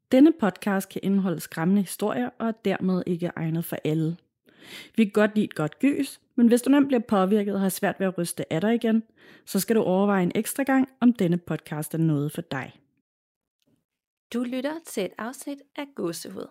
Denne podcast kan indeholde skræmmende historier og er dermed ikke egnet for alle. Vi kan godt lide et godt gys, men hvis du nemt bliver påvirket og har svært ved at ryste af dig igen, så skal du overveje en ekstra gang, om denne podcast er noget for dig. Du lytter til et afsnit af Gåsehud.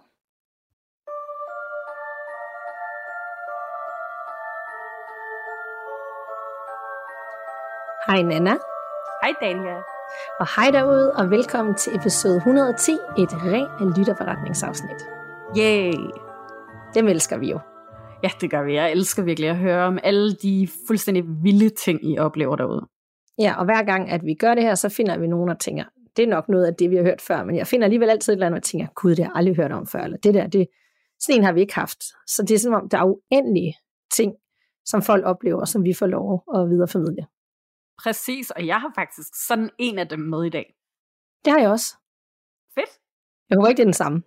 Hej Nana. Hej Dania. Og hej derude, og velkommen til episode 110, et rent lytterforretningsafsnit. Yay! Dem elsker vi jo. Ja, det gør vi. Jeg elsker virkelig at høre om alle de fuldstændig vilde ting, I oplever derude. Ja, og hver gang, at vi gør det her, så finder vi nogen og tænker, det er nok noget af det, vi har hørt før, men jeg finder alligevel altid et eller andet, og tænker, gud, det har jeg aldrig hørt om før, eller sådan en har vi ikke haft. Så det er som om, der er uendelige ting, som folk oplever, som vi får lov at videreformidle. Præcis, og jeg har faktisk sådan en af dem med i dag. Det har jeg også. Fedt. Jeg håber ikke, det er den samme.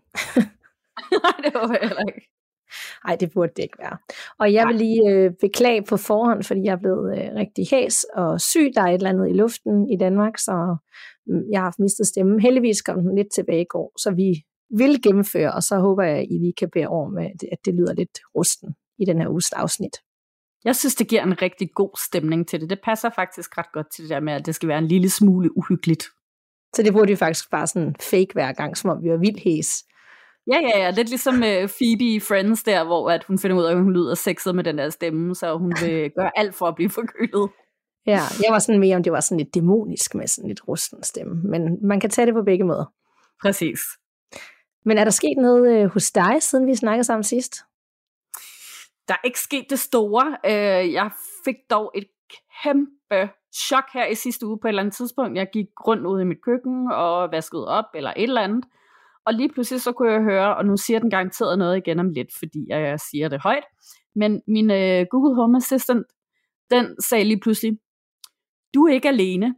Nej, det håber jeg heller ikke. Nej, det burde det ikke være. Og jeg vil lige beklage på forhånd, fordi jeg er blevet rigtig hæs og syg. Der er et eller andet i luften i Danmark, så jeg har haft mistet stemmen. Heldigvis kom den lidt tilbage i går, så vi vil gennemføre, og så håber jeg, at I lige kan bære over med, at det lyder lidt rusten i den her uges afsnit. Jeg synes, det giver en rigtig god stemning til det. Det passer faktisk ret godt til det der med, at det skal være en lille smule uhyggeligt. Så det burde vi faktisk bare sådan fake hver gang, som om vi var vildt hæs. Ja. Lidt ligesom Phoebe i Friends der, hvor at hun finder ud af, at hun lyder sexet med den der stemme, så hun vil gøre alt for at blive forkølet. Ja, jeg var sådan mere, om det var sådan lidt dæmonisk med sådan lidt rusten stemme. Men man kan tage det på begge måder. Præcis. Men er der sket noget hos dig, siden vi snakkede sammen sidst? Der er ikke sket det store. Jeg fik dog et kæmpe chok her i sidste uge på et eller andet tidspunkt. Jeg gik rundt ude i mit køkken og vaskede op eller et eller andet. Og lige pludselig så kunne jeg høre, og nu siger den garanteret noget igen om lidt, fordi jeg siger det højt. Men min Google Home Assistant, den sagde lige pludselig, du er ikke alene.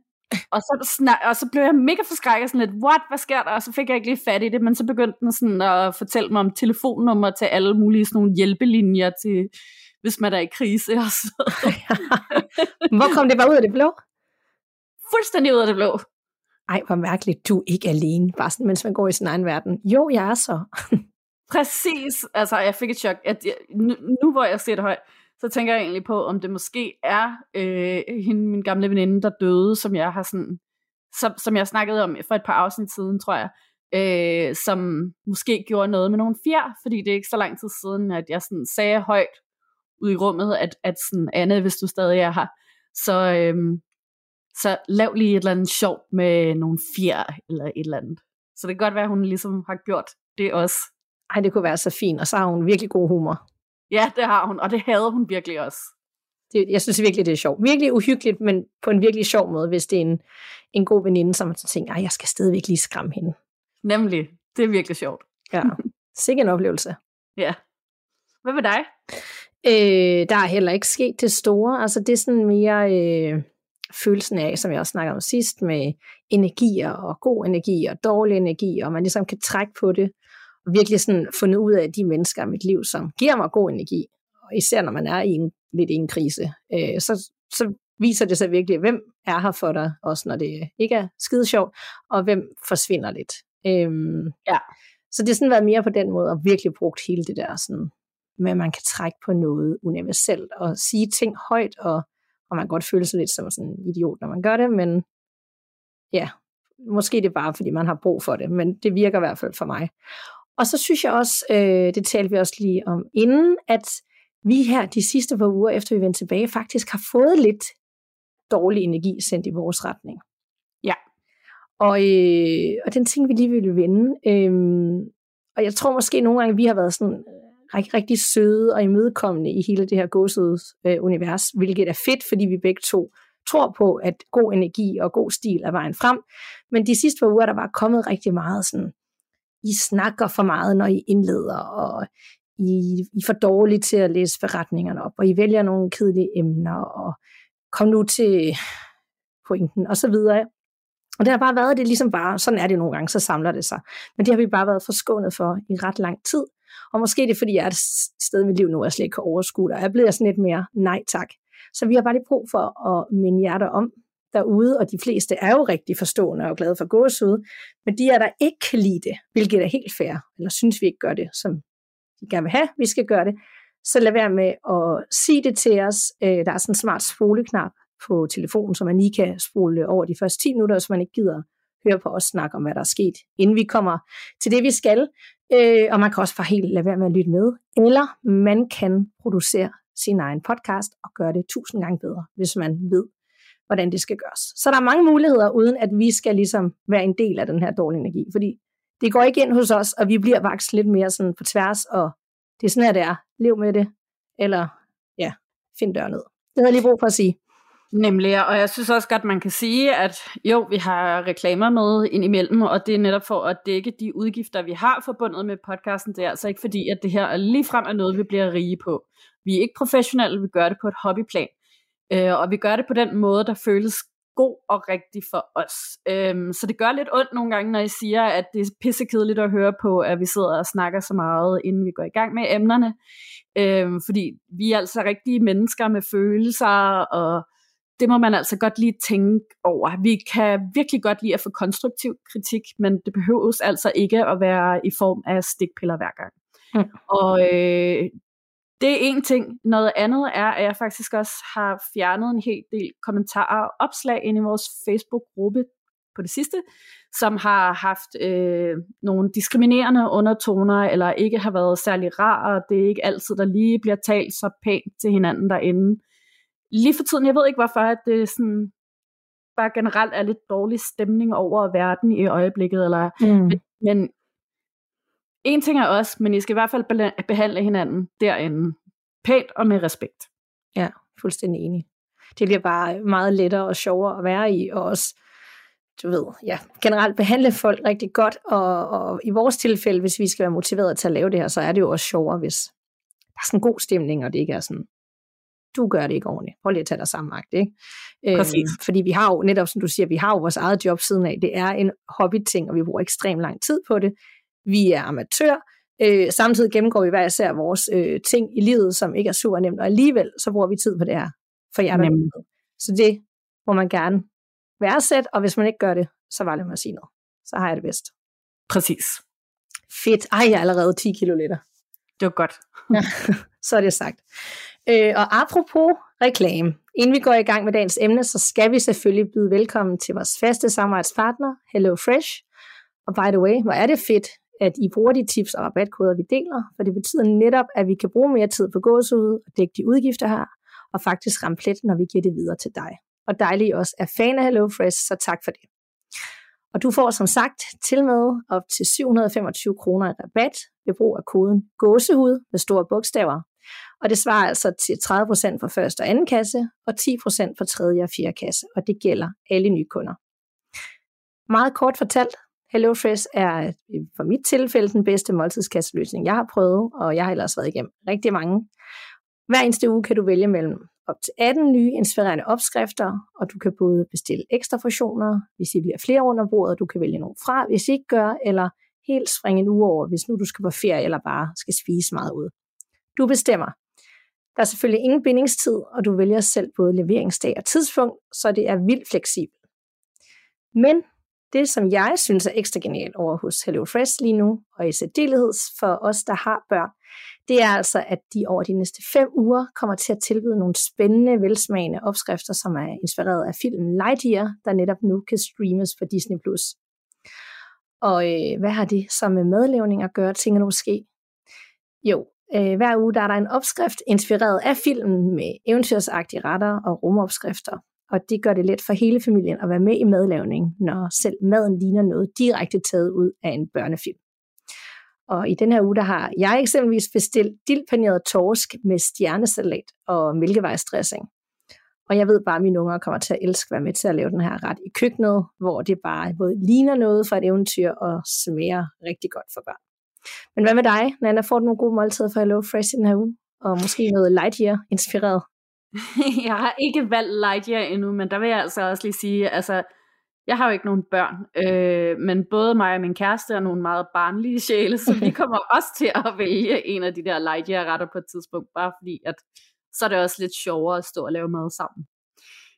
Og så blev jeg mega forskrækket, sådan lidt, what, hvad sker der? Og så fik jeg ikke lige fat i det, men så begyndte den sådan at fortælle mig om telefonnummer til alle mulige sådan nogle hjælpelinjer til, hvis man er i krise og så. Hvor kom det bare ud af det blå? Fuldstændig ud af det blå. Ej, hvor mærkeligt, du er ikke alene, bare sådan, mens man går i sin egen verden. Jo, jeg er så. Præcis, altså jeg fik et chok. Nu hvor jeg ser det højt, så tænker jeg egentlig på, om det måske er min gamle veninde, der døde, som jeg har sådan, som jeg snakkede om for et par afsnit siden, tror jeg, som måske gjorde noget med nogle fjer, fordi det er ikke så lang tid siden, at jeg sådan sagde højt ud i rummet, at sådan, Anne, hvis du stadig er her, så lav lige et eller andet sjovt med nogle fjer, eller et eller andet. Så det kan godt være, at hun ligesom har gjort det også. Ej, det kunne være så fint, og så har hun virkelig god humor. Ja, det har hun, og det havde hun virkelig også. Jeg synes virkelig, det er sjovt. Virkelig uhyggeligt, men på en virkelig sjov måde, hvis det er en god veninde, som tænker, jeg skal stadigvæk lige skræmme hende. Nemlig, det er virkelig sjovt. Ja, sikke en oplevelse. Ja. Hvad med dig? Der er heller ikke sket det store. Altså det er sådan mere følelsen af, som jeg også snakkede om sidst, med energier og god energi og dårlig energi, og man ligesom kan trække på det, og virkelig sådan fundet ud af de mennesker i mit liv, som giver mig god energi. Og især når man er lidt i en krise, så viser det sig virkelig, hvem er her for dig, også når det ikke er skide sjovt, og hvem forsvinder lidt. Ja. Så det har sådan været mere på den måde, og virkelig brugt hele det der, sådan, med at man kan trække på noget universelt, og sige ting højt, og man kan godt føle sig lidt som sådan en idiot, når man gør det, men ja, måske det er bare, fordi man har brug for det, men det virker i hvert fald for mig. Og så synes jeg også, det talte vi også lige om inden, at vi her de sidste par uger, efter vi vendte tilbage, faktisk har fået lidt dårlig energi sendt i vores retning. Ja. Og den ting, vi lige ville vende. Og jeg tror måske nogle gange, vi har været sådan rigtig søde og imødekommende i hele det her gåsehuds univers, hvilket er fedt, fordi vi begge to tror på, at god energi og god stil er vejen frem. Men de sidste par uger, der var kommet rigtig meget sådan, I snakker for meget, når I indleder, og I er for dårlige til at læse forretningerne op, og I vælger nogle kedelige emner, og kom nu til pointen, og så videre. Og det har bare været det ligesom bare, sådan er det nogle gange, så samler det sig. Men det har vi bare været forskånet for i ret lang tid. Og måske det er, fordi jeg er et sted i mit liv nu, jeg slet ikke kan overskue det, og jeg er blevet sådan lidt mere nej tak. Så vi har bare lige brug for at minde jer om, derude, og de fleste er jo rigtig forstående og glade for gåsehud, men de er der ikke kan lide det, hvilket er helt fair, eller synes vi ikke gør det, som de gerne vil have, vi skal gøre det, så lad være med at sige det til os. Der er sådan en smart spoleknap på telefonen, så man lige kan spole over de første 10 minutter, så man ikke gider høre på os snakke om, hvad der er sket, inden vi kommer til det, vi skal. Og man kan også bare helt lade være med at lytte med. Eller man kan producere sin egen podcast og gøre det 1000 gange bedre, hvis man ved, hvordan det skal gøres. Så der er mange muligheder, uden at vi skal ligesom være en del af den her dårlige energi. Fordi det går ikke ind hos os, og vi bliver vokset lidt mere sådan på tværs, og det er sådan her, det er. Lev med det. Eller ja, find dør ned. Det havde jeg lige brug for at sige. Nemlig, og jeg synes også godt, man kan sige, at jo, vi har reklamer med indimellem, og det er netop for at dække de udgifter, vi har forbundet med podcasten. Det er altså ikke fordi, at det her er ligefrem er noget, vi bliver rige på. Vi er ikke professionelle, vi gør det på et hobbyplan. Og vi gør det på den måde, der føles god og rigtig for os. Så det gør lidt ondt nogle gange, når I siger, at det er pissekedeligt at høre på, at vi sidder og snakker så meget, inden vi går i gang med emnerne. Fordi vi er altså rigtige mennesker med følelser, og det må man altså godt lige tænke over. Vi kan virkelig godt lide at få konstruktiv kritik, men det behøves altså ikke at være i form af stikpiller hver gang. Og det er en ting. Noget andet er, at jeg faktisk også har fjernet en hel del kommentarer og opslag ind i vores Facebook-gruppe på det sidste, som har haft nogle diskriminerende undertoner, eller ikke har været særlig rar, og det er ikke altid, der lige bliver talt så pænt til hinanden derinde. Lige for tiden, jeg ved ikke hvorfor, at det sådan bare generelt er lidt dårlig stemning over verden i øjeblikket, eller, men en ting er også, men I skal i hvert fald behandle hinanden derinde pænt og med respekt. Ja, fuldstændig enig. Det bliver bare meget lettere og sjovere at være i, og også, du ved, ja, generelt behandle folk rigtig godt, og i vores tilfælde, hvis vi skal være motiveret til at lave det her, så er det jo også sjovere, hvis der er sådan en god stemning, og det ikke er sådan, du gør det ikke ordentligt. Prøv lige at tage dig sammen, ikke? Fordi vi har jo, netop som du siger, vi har jo vores eget job siden af. Det er en hobbyting, og vi bruger ekstremt lang tid på det. Vi er amatør. Samtidig gennemgår vi hver især vores ting i livet, som ikke er super nemt, og alligevel så bruger vi tid på det her for jer der. Så det må man gerne værdsætte, og hvis man ikke gør det, så var det med at sige noget. Så har jeg det bedst. Præcis. Fedt. Ej, jeg er allerede 10 kilo lettere. Det var godt. Ja, så er det sagt. Og apropos reklame, inden vi går i gang med dagens emne, så skal vi selvfølgelig byde velkommen til vores faste samarbejdspartner, HelloFresh. Og by the way, hvor er det fedt, at I bruger de tips og rabatkoder, vi deler, for det betyder netop, at vi kan bruge mere tid på gåsehud og dække de udgifter her, og faktisk ramme plet, når vi giver det videre til dig. Og dejligt I også er fan af HelloFresh, så tak for det. Og du får som sagt til med op til 725 kroner i rabat ved brug af koden gåsehud med store bogstaver. Og det svarer altså til 30% for første og anden kasse, og 10% for tredje og fjerde kasse, og det gælder alle nye kunder. Meget kort fortalt, HelloFresh er for mit tilfælde den bedste måltidskasseløsning, jeg har prøvet, og jeg har ellers været igennem rigtig mange. Hver eneste uge kan du vælge mellem op til 18 nye inspirerende opskrifter, og du kan både bestille ekstra portioner, hvis I bliver flere under bordet, du kan vælge nogle fra, hvis I ikke gør, eller helt springe en uge over, hvis nu du skal på ferie, eller bare skal spise meget ud. Du bestemmer. Der er selvfølgelig ingen bindingstid, og du vælger selv både leveringsdag og tidspunkt, så det er vildt fleksibelt. Men det, som jeg synes er ekstra genialt over hos HelloFresh lige nu, og i særdeleshed for os, der har børn, det er altså, at de over de næste 5 uger kommer til at tilbyde nogle spændende, velsmagende opskrifter, som er inspireret af filmen Lightyear, der netop nu kan streames på Disney+. Og hvad har det så med madlavning at gøre, tænker du måske? Jo, hver uge der er der en opskrift inspireret af filmen med eventyrsagtige retter og rumopskrifter. Og det gør det let for hele familien at være med i madlavning, når selv maden ligner noget direkte taget ud af en børnefilm. Og i den her uge, der har jeg eksempelvis bestilt dildpaneret torsk med stjernesalat og mælkevejsdressing. Og jeg ved bare, at mine unger kommer til at elske at være med til at lave den her ret i køkkenet, hvor det bare både ligner noget fra et eventyr og smager rigtig godt for børn. Men hvad med dig, Nana? Får du nogle gode måltider for HelloFresh i den her uge? Og måske noget Lightyear-inspireret? Jeg har ikke valgt Lightyear endnu, men der vil jeg altså også lige sige, altså, jeg har jo ikke nogen børn, men både mig og min kæreste er nogle meget barnlige sjæle, så vi kommer også til at vælge en af de der Lightyear-retter på et tidspunkt, bare fordi, at så er det også lidt sjovere at stå og lave mad sammen.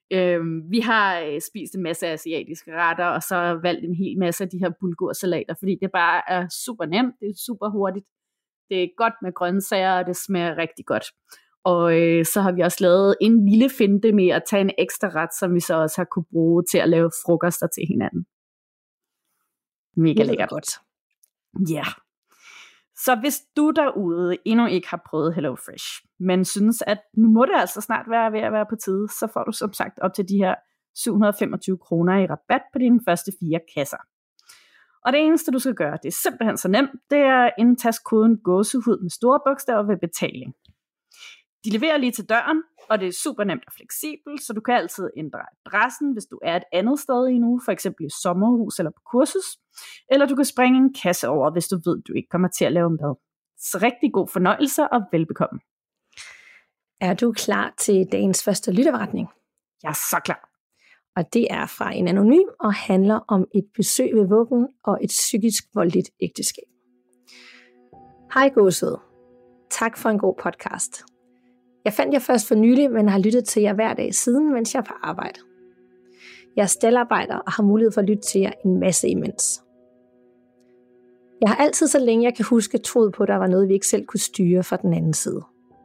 Vi har spist en masse asiatiske retter, og så valgt en hel masse af de her bulgursalater, fordi det bare er super nemt, det er super hurtigt, det er godt med grøntsager, og det smager rigtig godt. Og så har vi også lavet en lille finte med at tage en ekstra ret, som vi så også har kunne bruge til at lave frokoster til hinanden. Mega lækkert. Godt. Ja. Så hvis du derude endnu ikke har prøvet HelloFresh, men synes, at nu må det altså snart være ved at være på tide, så får du som sagt op til de her 725 kroner i rabat på dine første 4 kasser. Og det eneste, du skal gøre, det er simpelthen så nemt, det er at indtaste koden gåsehud med store bogstaver ved betaling. De leverer lige til døren, og det er super nemt og fleksibelt, så du kan altid ændre adressen, hvis du er et andet sted i en uge, for eksempel i sommerhus eller på kursus, eller du kan springe en kasse over, hvis du ved, du ikke kommer til at lave mad. Så rigtig god fornøjelse og velbekomme. Er du klar til dagens første lytteberetning? Jeg er så klar. Og det er fra en anonym og handler om et besøg ved vuggen og et psykisk voldeligt ægteskab. Hej gåsehud. Tak for en god podcast. Jeg fandt jer først for nylig, men har lyttet til jer hver dag siden, mens jeg er på arbejde. Jeg er staldarbejder og har mulighed for at lytte til jer en masse imens. Jeg har altid, så længe jeg kan huske, troet på, at der var noget, vi ikke selv kunne styre fra den anden side.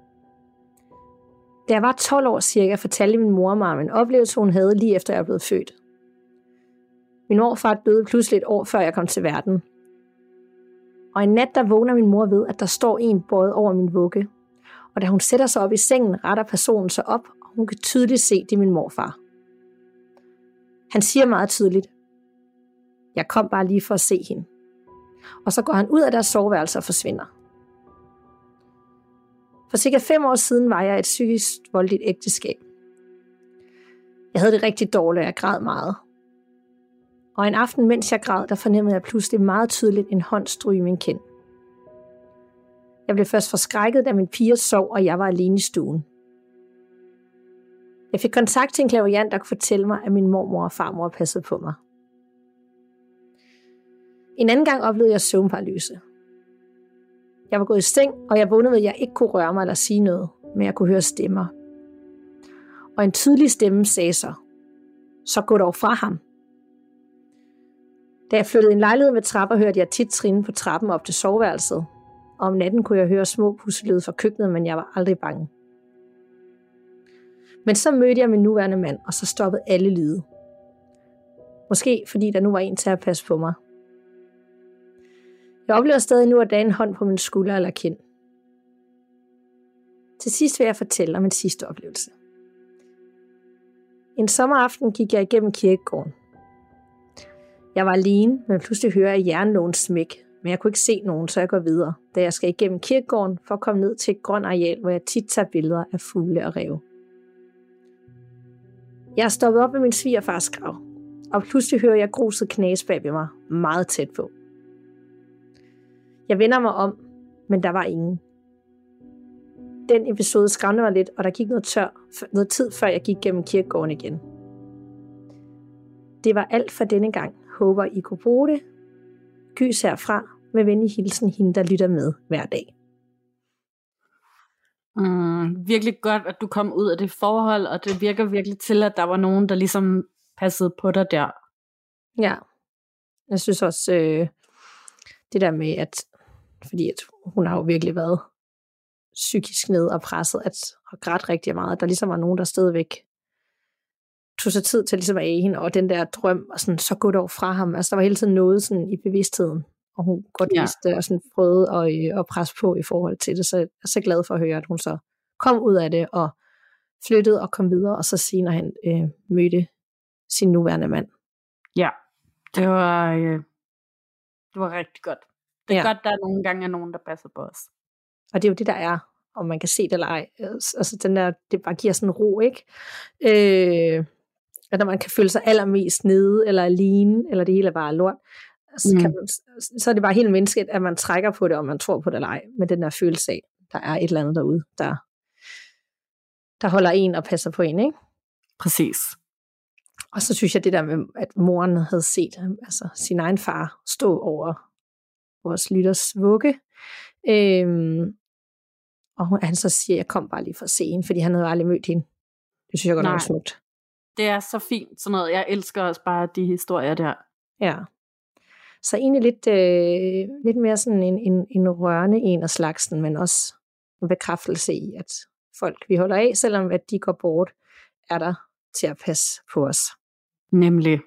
Da jeg var 12 år cirka, fortalte min mor mig om en oplevelse, hun havde lige efter jeg blev født. Min morfar døde pludselig et år før jeg kom til verden. Og en nat, der vågner min mor ved, at der står en bøjet over min vugge. Og da hun sætter sig op i sengen, retter personen sig op, og hun kan tydeligt se, det er min morfar. Han siger meget tydeligt, jeg kom bare lige for at se hende. Og så går han ud af deres soveværelse og forsvinder. For cirka 5 år siden var jeg et psykisk voldeligt ægteskab. Jeg havde det rigtig dårligt, og jeg græd meget. Og en aften, mens jeg græd, der fornemmede jeg pludselig meget tydeligt en hånd stryge min kind. Jeg blev først forskrækket, da min piger sov, og jeg var alene i stuen. Jeg fik kontakt til en clairvoyant, der kunne fortælle mig, at min mormor og farmor passede på mig. En anden gang oplevede jeg søvnparalyse. Jeg var gået i seng, og jeg vågnede ved, at jeg ikke kunne røre mig eller sige noget, men jeg kunne høre stemmer. Og en tydelig stemme sagde så gå dog fra ham. Da jeg flyttede en lejlighed med trapper, hørte jeg tit trine på trappen op til soveværelset. Og om natten kunne jeg høre små puslelyde fra køkkenet, men jeg var aldrig bange. Men så mødte jeg min nuværende mand, og så stoppede alle lyde. Måske fordi der nu var en til at passe på mig. Jeg oplever stadig nu at der er en hånd på min skulder eller kind. Til sidst vil jeg fortælle om min sidste oplevelse. En sommeraften gik jeg igennem kirkegården. Jeg var alene, men pludselig hører jeg jernlågen smæk, men jeg kunne ikke se nogen, så jeg går videre, da jeg skal igennem kirkegården for at komme ned til et grønt areal, hvor jeg tit tager billeder af fugle og ræve. Jeg er stoppet op ved min svigerfars grav, og pludselig hører jeg gruset knase bag ved mig, meget tæt på. Jeg vender mig om, men der var ingen. Den episode skræmte mig lidt, og der gik noget tid, før jeg gik gennem kirkegården igen. Det var alt for denne gang. Håber, I kunne bruge det. Gys herfra med venlig hilsen hende, der lytter med hver dag. Virkelig godt, at du kom ud af det forhold, og det virker virkelig til, at der var nogen, der ligesom passede på dig der. Ja, jeg synes også, det der med, at fordi at hun har jo virkelig været psykisk ned og presset, og grædt rigtig meget, at der ligesom var nogen, der stadigvæk tog sig tid til ligesom at æge hende, og den der drøm, og sådan, så gå dog fra ham. Altså, der var hele tiden noget sådan i bevidstheden, og hun godt vidste, og sådan prøvede at presse på i forhold til det, så jeg er så glad for at høre, at hun så kom ud af det, og flyttede og kom videre, og så senere han mødte sin nuværende mand. Ja, det var rigtig godt. Det er godt, der er nogle gange nogen, der passer på os. Og det er jo det, der er, om man kan se det eller ej. Altså den der, det bare giver sådan ro, ikke? At når man kan føle sig allermest nede, eller alene, eller det hele er bare lort, så er det bare helt menneskeligt, at man trækker på det, om man tror på det eller ej, med den der følelse af, der er et eller andet derude, der holder en og passer på en, ikke? Præcis. Og så synes jeg det der med, at moren havde set altså sin egen far stå over vores lytters vugge, og han så siger, jeg kom bare lige for at se hende, fordi han havde aldrig mødt hende. Det synes jeg godt nok smukt. Det er så fint, sådan noget. Jeg elsker også bare de historier der. Ja. Så egentlig lidt mere sådan en rørende en af slagsen, men også en bekræftelse i, at folk, vi holder af, selvom at de går bort, er der til at passe på os. Nemlig.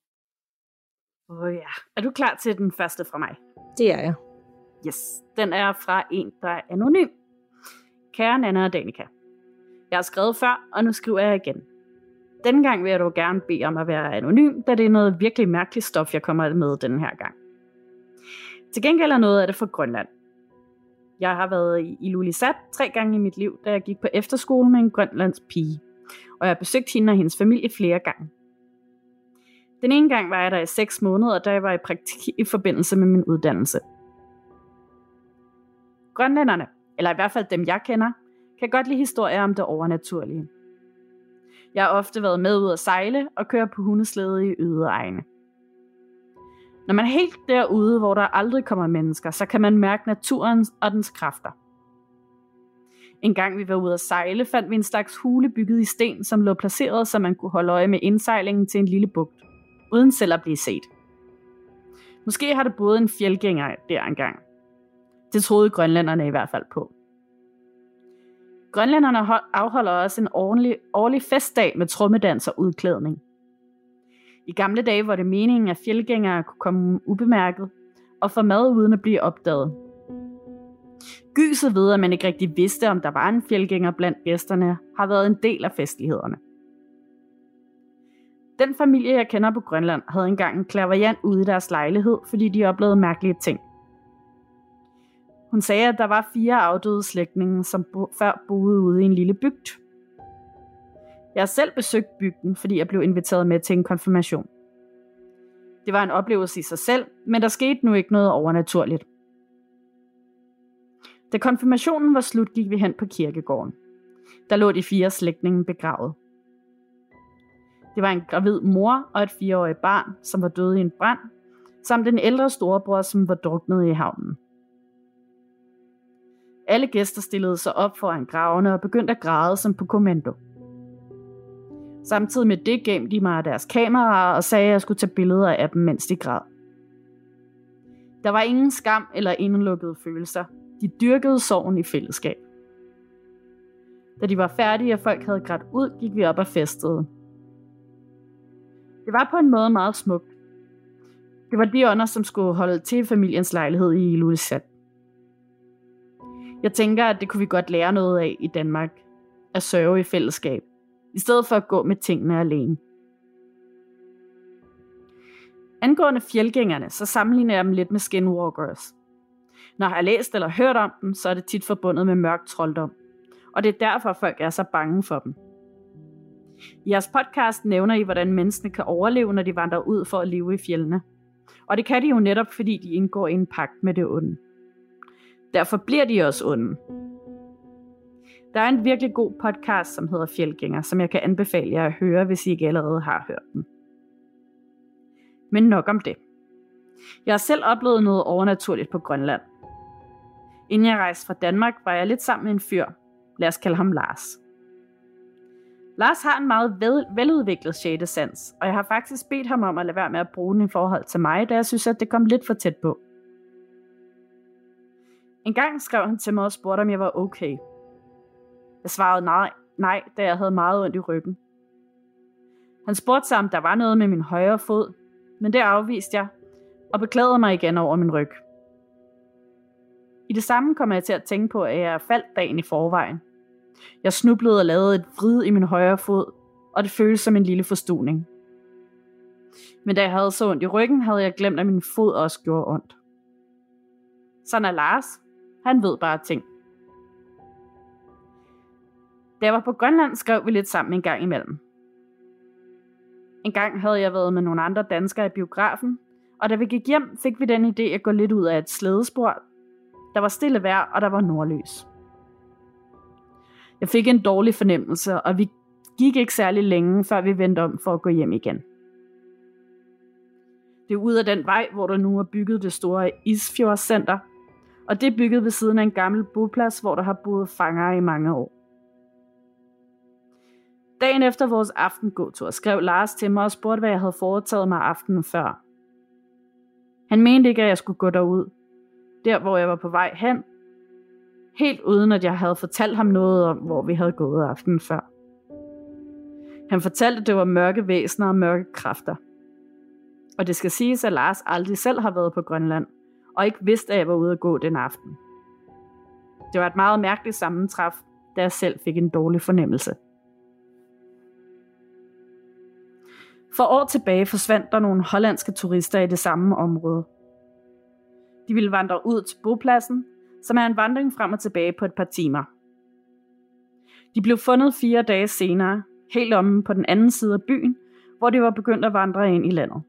Ja. Er du klar til den første fra mig? Det er jeg. Yes. Den er fra en, der er anonym. Kære Nanna og Danika. Jeg har skrevet før, og nu skriver jeg igen. Denne gang vil jeg dog gerne bede om at være anonym, da det er noget virkelig mærkeligt stof, jeg kommer med den her gang. Til gengæld er noget af det fra Grønland. Jeg har været i Ilulissat 3 gange i mit liv, da jeg gik på efterskole med en grønlandsk pige, og jeg har besøgt hende og hendes familie flere gange. Den ene gang var jeg der i 6 måneder, da jeg var i praktik i forbindelse med min uddannelse. Grønlænderne, eller i hvert fald dem jeg kender, kan godt lide historier om det overnaturlige. Jeg har ofte været med ud at sejle og køre på hundeslæde i øde egne. Når man er helt derude, hvor der aldrig kommer mennesker, så kan man mærke naturen og dens kræfter. En gang vi var ude at sejle, fandt vi en slags hule bygget i sten, som lå placeret, så man kunne holde øje med indsejlingen til en lille bugt, uden selv at blive set. Måske har det boet en fjeldgænger der engang. Det troede grønlænderne i hvert fald på. Grønlænderne afholder også en årlig festdag med trommedans og udklædning. I gamle dage var det meningen, at fjeldgængere kunne komme ubemærket og få mad uden at blive opdaget. Gyset ved, at man ikke rigtig vidste, om der var en fjeldgænger blandt gæsterne, har været en del af festlighederne. Den familie, jeg kender på Grønland, havde engang en clairvoyant ude i deres lejlighed, fordi de oplevede mærkelige ting. Hun sagde, at der var 4 afdøde slægtninge, som før boede ude i en lille bygd. Jeg har selv besøgt bygden, fordi jeg blev inviteret med til en konfirmation. Det var en oplevelse i sig selv, men der skete nu ikke noget overnaturligt. Da konfirmationen var slut, gik vi hen på kirkegården. Der lå de 4 slægtninge begravet. Det var en gravid mor og et 4-årigt barn, som var døde i en brand, samt en ældre storebror, som var druknet i havnen. Alle gæster stillede sig op foran gravene og begyndte at græde som på kommando. Samtidig med det gemte de mig deres kameraer og sagde, at jeg skulle tage billeder af dem, mens de græd. Der var ingen skam eller indelukkede følelser. De dyrkede sorgen i fællesskab. Da de var færdige og folk havde grædt ud, gik vi op og festede. Det var på en måde meget smukt. Det var de ånder, som skulle holde til familiens lejlighed i Ilulissat. Jeg tænker, at det kunne vi godt lære noget af i Danmark. At sørge i fællesskab. I stedet for at gå med tingene alene. Angående fjeldgængerne, så sammenligner jeg dem lidt med skinwalkers. Når jeg har læst eller hørt om dem, så er det tit forbundet med mørk trolddom. Og det er derfor, folk er så bange for dem. I jeres podcast nævner I, hvordan menneskene kan overleve, når de vandrer ud for at leve i fjeldene. Og det kan de jo netop, fordi de indgår i en pagt med det onde. Derfor bliver de også onde. Der er en virkelig god podcast, som hedder Fjeldgænger, som jeg kan anbefale jer at høre, hvis I ikke allerede har hørt den. Men nok om det. Jeg har selv oplevet noget overnaturligt på Grønland. Inden jeg rejste fra Danmark, var jeg lidt sammen med en fyr. Lad os kalde ham Lars. Lars har en meget veludviklet 6. sans, og jeg har faktisk bedt ham om at lade være med at bruge den i forhold til mig, da jeg synes, at det kom lidt for tæt på. En gang skrev han til mig og spurgte, om jeg var okay. Jeg svarede nej, da jeg havde meget ondt i ryggen. Han spurgte sig, om der var noget med min højre fod, men det afviste jeg, og beklagede mig igen over min ryg. I det samme kom jeg til at tænke på, at jeg faldt dagen i forvejen. Jeg snublede og lavede et vrid i min højre fod, og det føltes som en lille forstuning. Men da jeg havde så ondt i ryggen, havde jeg glemt, at min fod også gjorde ondt. Sådan er Lars. Han ved bare ting. Da jeg var på Grønland, skrev vi lidt sammen en gang imellem. En gang havde jeg været med nogle andre danskere i biografen, og da vi gik hjem, fik vi den idé at gå lidt ud af et slædespor. Der var stille vejr, og der var nordlys. Jeg fik en dårlig fornemmelse, og vi gik ikke særlig længe, før vi vendte om for at gå hjem igen. Det er ud af den vej, hvor der nu er bygget det store Isfjordscenter, og det er bygget ved siden af en gammel boplads, hvor der har boet fangere i mange år. Dagen efter vores aftengåtur skrev Lars til mig og spurgte, hvad jeg havde foretaget mig aftenen før. Han mente ikke, at jeg skulle gå derud, der hvor jeg var på vej hen, helt uden at jeg havde fortalt ham noget om, hvor vi havde gået aftenen før. Han fortalte, at det var mørke væsener og mørke kræfter. Og det skal siges, at Lars aldrig selv har været på Grønland, og ikke vidste, at jeg var ude at gå den aften. Det var et meget mærkeligt sammentræf, da jeg selv fik en dårlig fornemmelse. For år tilbage forsvandt der nogle hollandske turister i det samme område. De ville vandre ud til bopladsen, som er en vandring frem og tilbage på et par timer. De blev fundet 4 dage senere, helt omme på den anden side af byen, hvor de var begyndt at vandre ind i landet.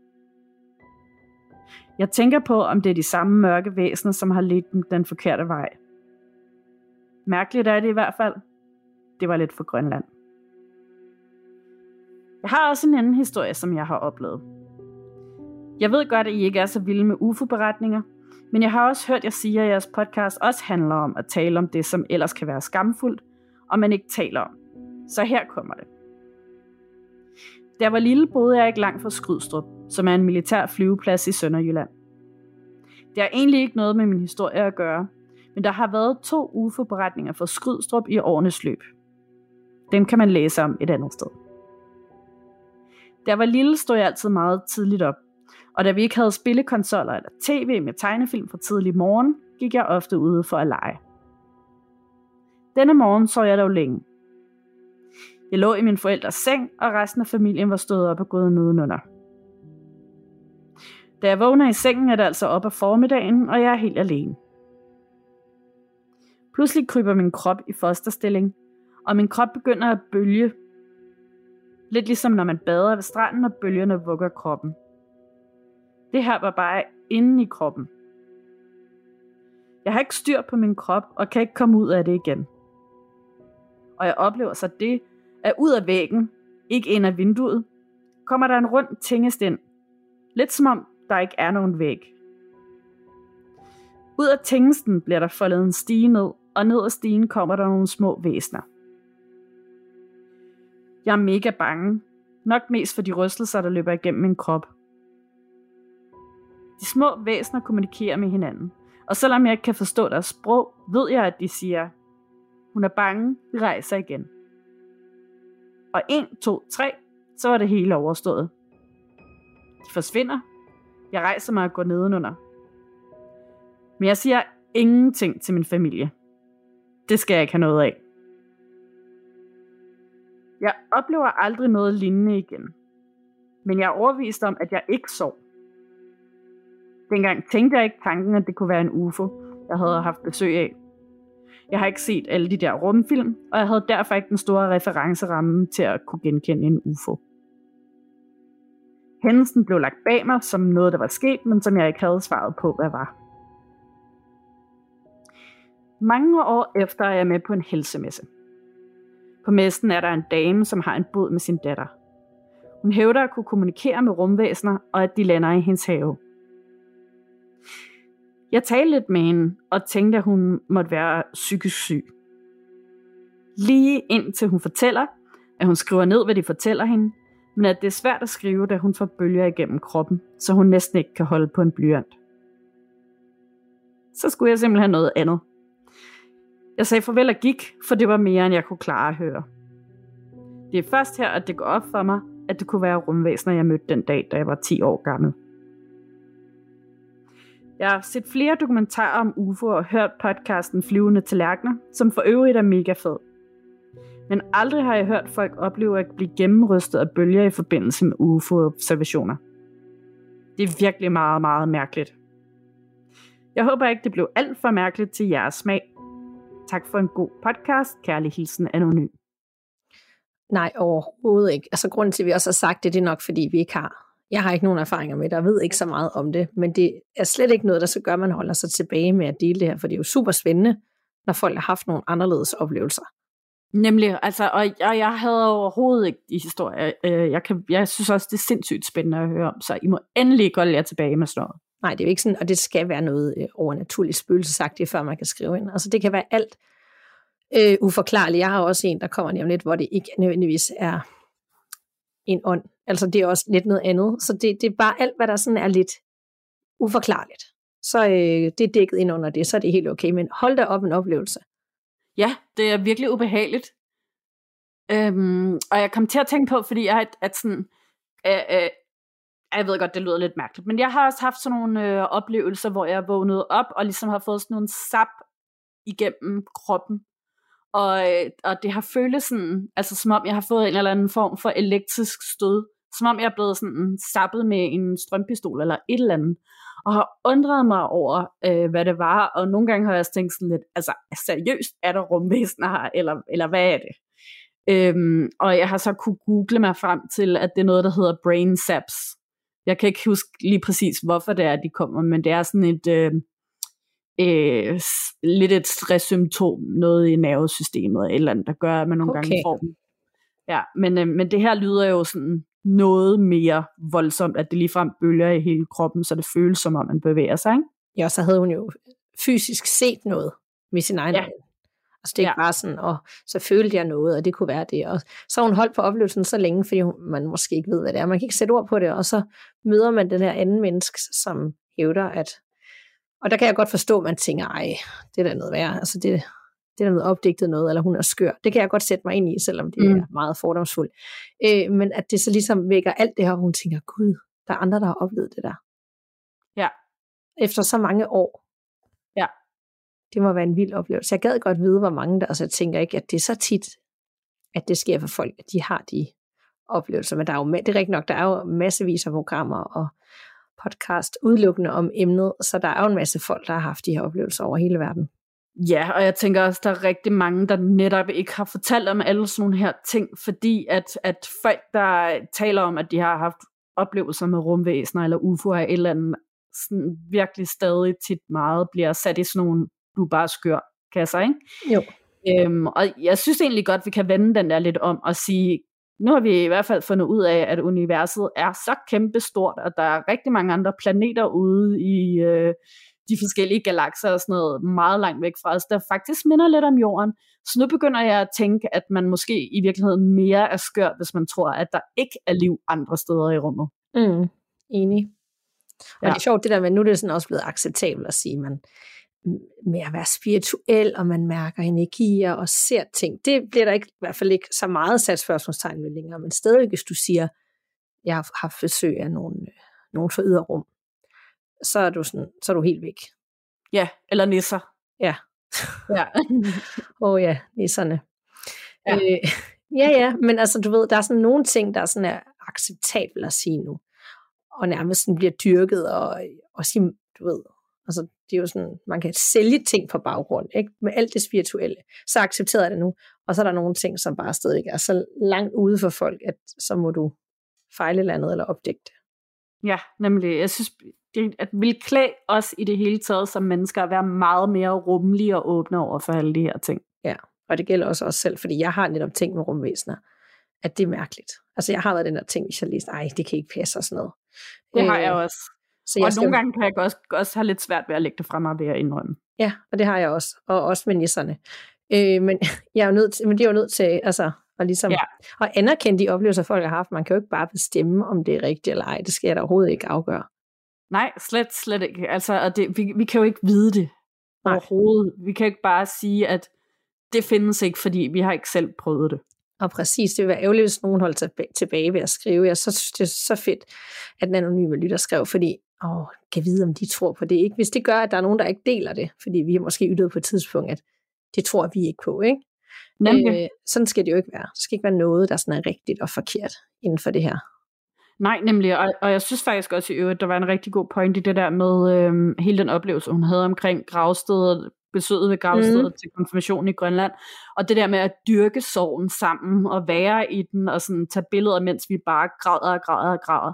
Jeg tænker på, om det er de samme mørke væsener, som har ledt dem den forkerte vej. Mærkeligt er det i hvert fald. Det var lidt for Grønland. Jeg har også en anden historie, som jeg har oplevet. Jeg ved godt, at I ikke er så vilde med UFO-beretninger, men jeg har også hørt jer sige, at jeres podcast også handler om at tale om det, som ellers kan være skamfuldt, og man ikke taler om. Så her kommer det. Da jeg var lille, boede jeg ikke langt fra Skrydstrup, som er en militær flyveplads i Sønderjylland. Det har egentlig ikke noget med min historie at gøre, men der har været 2 UFO-beretninger fra Skrydstrup i årenes løb. Dem kan man læse om et andet sted. Da jeg var lille, stod jeg altid meget tidligt op, og da vi ikke havde spillekonsoller eller tv med tegnefilm fra tidlig morgen, gik jeg ofte ude for at lege. Denne morgen sov jeg dog længe. Jeg lå i min forældres seng, og resten af familien var stået op og gået nedenunder. Da jeg vågner i sengen, er det altså op ad formiddagen, og jeg er helt alene. Pludselig kryber min krop i fosterstilling, og min krop begynder at bølge. Lidt ligesom når man bader ved stranden, og bølgerne vugger kroppen. Det her var bare inde i kroppen. Jeg har ikke styr på min krop, og kan ikke komme ud af det igen. Og jeg oplever så det, at ud af væggen, ikke ind af vinduet, kommer der en rund tingest ind. Lidt som om der ikke er nogen væg. Ud af tingesten bliver der foldet en stige ned, og ned ad stigen kommer der nogle små væsner. Jeg er mega bange, nok mest for de rystelser, der løber igennem min krop. De små væsner kommunikerer med hinanden, og selvom jeg ikke kan forstå deres sprog, ved jeg, at de siger, hun er bange, vi rejser igen. Og 1, 2, 3, så var det hele overstået. De forsvinder. Jeg rejser mig og går nedenunder. Men jeg siger ingenting til min familie. Det skal jeg ikke have noget af. Jeg oplever aldrig noget lignende igen. Men jeg er overbevist om, at jeg ikke sov. Dengang tænkte jeg ikke tanken, at det kunne være en UFO, jeg havde haft besøg af. Jeg har ikke set alle de der rumfilm, og jeg havde derfor ikke den store referenceramme til at kunne genkende en UFO. Hændelsen blev lagt bag mig som noget, der var sket, men som jeg ikke havde svaret på, hvad var. Mange år efter er jeg med på en helsemesse. På messen er der en dame, som har en båd med sin datter. Hun hævder at kunne kommunikere med rumvæsener, og at de lander i hendes have. Jeg talte lidt med hende, og tænkte, at hun måtte være psykisk syg. Lige indtil hun fortæller, at hun skriver ned, hvad de fortæller hende, men at det er svært at skrive, da hun får bølger igennem kroppen, så hun næsten ikke kan holde på en blyant. Så skulle jeg simpelthen noget andet. Jeg sagde farvel og gik, for det var mere, end jeg kunne klare at høre. Det er først her, at det går op for mig, at det kunne være rumvæsener, jeg mødte den dag, da jeg var 10 år gammel. Jeg har set flere dokumentarer om UFO og hørt podcasten Flyvende Tallerkener, som for øvrigt er mega fed. Men aldrig har jeg hørt folk opleve at blive gennemrystet af bølger i forbindelse med UFO-observationer. Det er virkelig meget, meget mærkeligt. Jeg håber ikke, det blev alt for mærkeligt til jeres smag. Tak for en god podcast. Kærlig hilsen anonym. Nej, overhovedet ikke. Altså grunden til, at vi også har sagt det, det er nok, fordi vi ikke har. Jeg har ikke nogen erfaringer med det, og ved ikke så meget om det, men det er slet ikke noget, der så gør, at man holder sig tilbage med at dele det her, for det er jo super spændende, når folk har haft nogle anderledes oplevelser. Nemlig, altså, og jeg havde overhovedet ikke de historier. Jeg synes også, det er sindssygt spændende at høre om, så I må endelig holde jer tilbage med sådan noget. Nej, det er jo ikke sådan, og det skal være noget overnaturligt spøgelsesagtigt, før man kan skrive ind. Altså det kan være alt. uforklarlig. Jeg har også en, der kommer lige om lidt, hvor det ikke nødvendigvis er en ånd. Altså det er også lidt noget andet. Så det er bare alt, hvad der sådan er lidt uforklarligt. Så det er dækket ind under det, så er det helt okay. Men hold da op en oplevelse. Ja, det er virkelig ubehageligt. Og jeg kom til at tænke på, fordi jeg at sådan, jeg ved godt, det lyder lidt mærkeligt, men jeg har også haft sådan nogle oplevelser, hvor jeg vågnede op, og ligesom har fået sådan nogle sap igennem kroppen. Og det har føltes sådan, altså som om jeg har fået en eller anden form for elektrisk stød, som om jeg er blevet sådan sappet med en strømpistol eller et eller andet, og har undret mig over, hvad det var, og nogle gange har jeg også tænkt sådan lidt, altså seriøst, er der rumvæsener her, eller hvad er det? Og jeg har så kunne google mig frem til, at det er noget, der hedder brain saps. Jeg kan ikke huske lige præcis, hvorfor det er, de kommer, men det er sådan et lidt et stresssymptom, noget i nervesystemet, eller et eller andet, der gør, at man nogle gange får dem. Ja, men det her lyder jo sådan noget mere voldsomt, at det ligefrem bølger i hele kroppen, så det føles som om, man bevæger sig, ikke? Ja, så havde hun jo fysisk set noget med sin egen øjne. Altså det er ikke bare sådan, og så følte jeg noget, og det kunne være det. Og så har hun holdt på oplevelsen så længe, fordi man måske ikke ved, hvad det er. Man kan ikke sætte ord på det, og så møder man den her anden menneske, som hævder, at... Og der kan jeg godt forstå, at man tænker, ej, det er da noget værd. Altså det er da noget opdigtet noget, eller hun er skør. Det kan jeg godt sætte mig ind i, selvom det er meget fordomsfuldt. Men at det så ligesom vækker alt det her, og hun tænker, gud, der er andre, der har oplevet det der. Ja. Efter så mange år. Ja. Det må være en vild oplevelse. Jeg gad godt vide, hvor mange der, altså jeg tænker ikke, at det er så tit, at det sker for folk, at de har de oplevelser. Men der er jo, det er rigtigt nok, der er jo massevis af programmer og podcast udelukkende om emnet, så der er jo en masse folk, der har haft de her oplevelser over hele verden. Ja, og jeg tænker også, der er rigtig mange, der netop ikke har fortalt om alle sådan nogle her ting, fordi at folk, der taler om, at de har haft oplevelser med rumvæsener eller UFO'er eller et eller andet, sådan virkelig stadig tit meget bliver sat i sådan nogle, du bare skør kasser, ikke? Jo. Og jeg synes egentlig godt, vi kan vende den der lidt om og sige, nu har vi i hvert fald fundet ud af, at universet er så kæmpestort, og der er rigtig mange andre planeter ude i de forskellige galakser og sådan noget, meget langt væk fra os, der faktisk minder lidt om jorden. Så nu begynder jeg at tænke, at man måske i virkeligheden mere er skør, hvis man tror, at der ikke er liv andre steder i rummet. Enig. Og det er sjovt det der med, nu er det sådan også blevet acceptabelt at sige, man med at være spirituel, og man mærker energier og ser ting. Det bliver der ikke, i hvert fald ikke så meget sat spørgsmålstegn ved længere, men stadig, hvis du siger, jeg har haft besøg af nogen fra yderrum, så er du helt væk. Ja, eller nisser. Ja. Ja, nisserne. Ja. Ja, men altså du ved, der er sådan nogle ting, der er sådan er acceptabelt at sige nu, og nærmest sådan bliver dyrket, og sige, du ved, altså det er jo sådan, man kan sælge ting på baggrund, ikke? Med alt det spirituelle, så accepterer jeg det nu, og så er der nogle ting, som bare stadig er så langt ude for folk, at så må du fejle eller andet, eller opdække det. Ja, nemlig, jeg synes, at vi vil klæde os i det hele taget som mennesker at være meget mere rummelige og åbne over for alle de her ting. Ja, og det gælder også os selv, fordi jeg har netop tænkt med rumvæsener, at det er mærkeligt. Altså jeg har været den der ting, hvis jeg læste, det kan ikke passe og sådan noget. Det har jeg også. Og nogle gange kan jeg også have lidt svært ved at lægge det frem og ved at indrømme. Ja, og det har jeg også. Og også med nisserne. Men jeg er jo nødt til, men det er jo nødt til, altså, at ligesom, at anerkende de oplevelser, folk har haft. Man kan jo ikke bare bestemme, om det er rigtigt eller ej. Det skal jeg da overhovedet ikke afgøre. Nej, slet ikke. Altså, og vi kan jo ikke vide det overhovedet. Vi kan ikke bare sige, at det findes ikke, fordi vi har ikke selv prøvet det. Og præcis, det vil være ærgerligt, hvis nogen holdt tilbage ved at skrive. Jeg synes, det er så fedt, at den anonyme lytter skrev, fordi kan vide, om de tror på det. Ikke? Hvis det gør, at der er nogen, der ikke deler det, fordi vi har måske ytret på et tidspunkt, at det tror vi ikke på. Ikke? Sådan skal det jo ikke være. Det skal ikke være noget, der sådan er rigtigt og forkert inden for det her. Nej, nemlig. Og jeg synes faktisk også i øvrigt, der var en rigtig god point i det der med hele den oplevelse, hun havde omkring gravstedet, besøget ved gravstedet til konfirmation i Grønland, og det der med at dyrke sorgen sammen, og være i den, og sådan tage billeder, mens vi bare græder.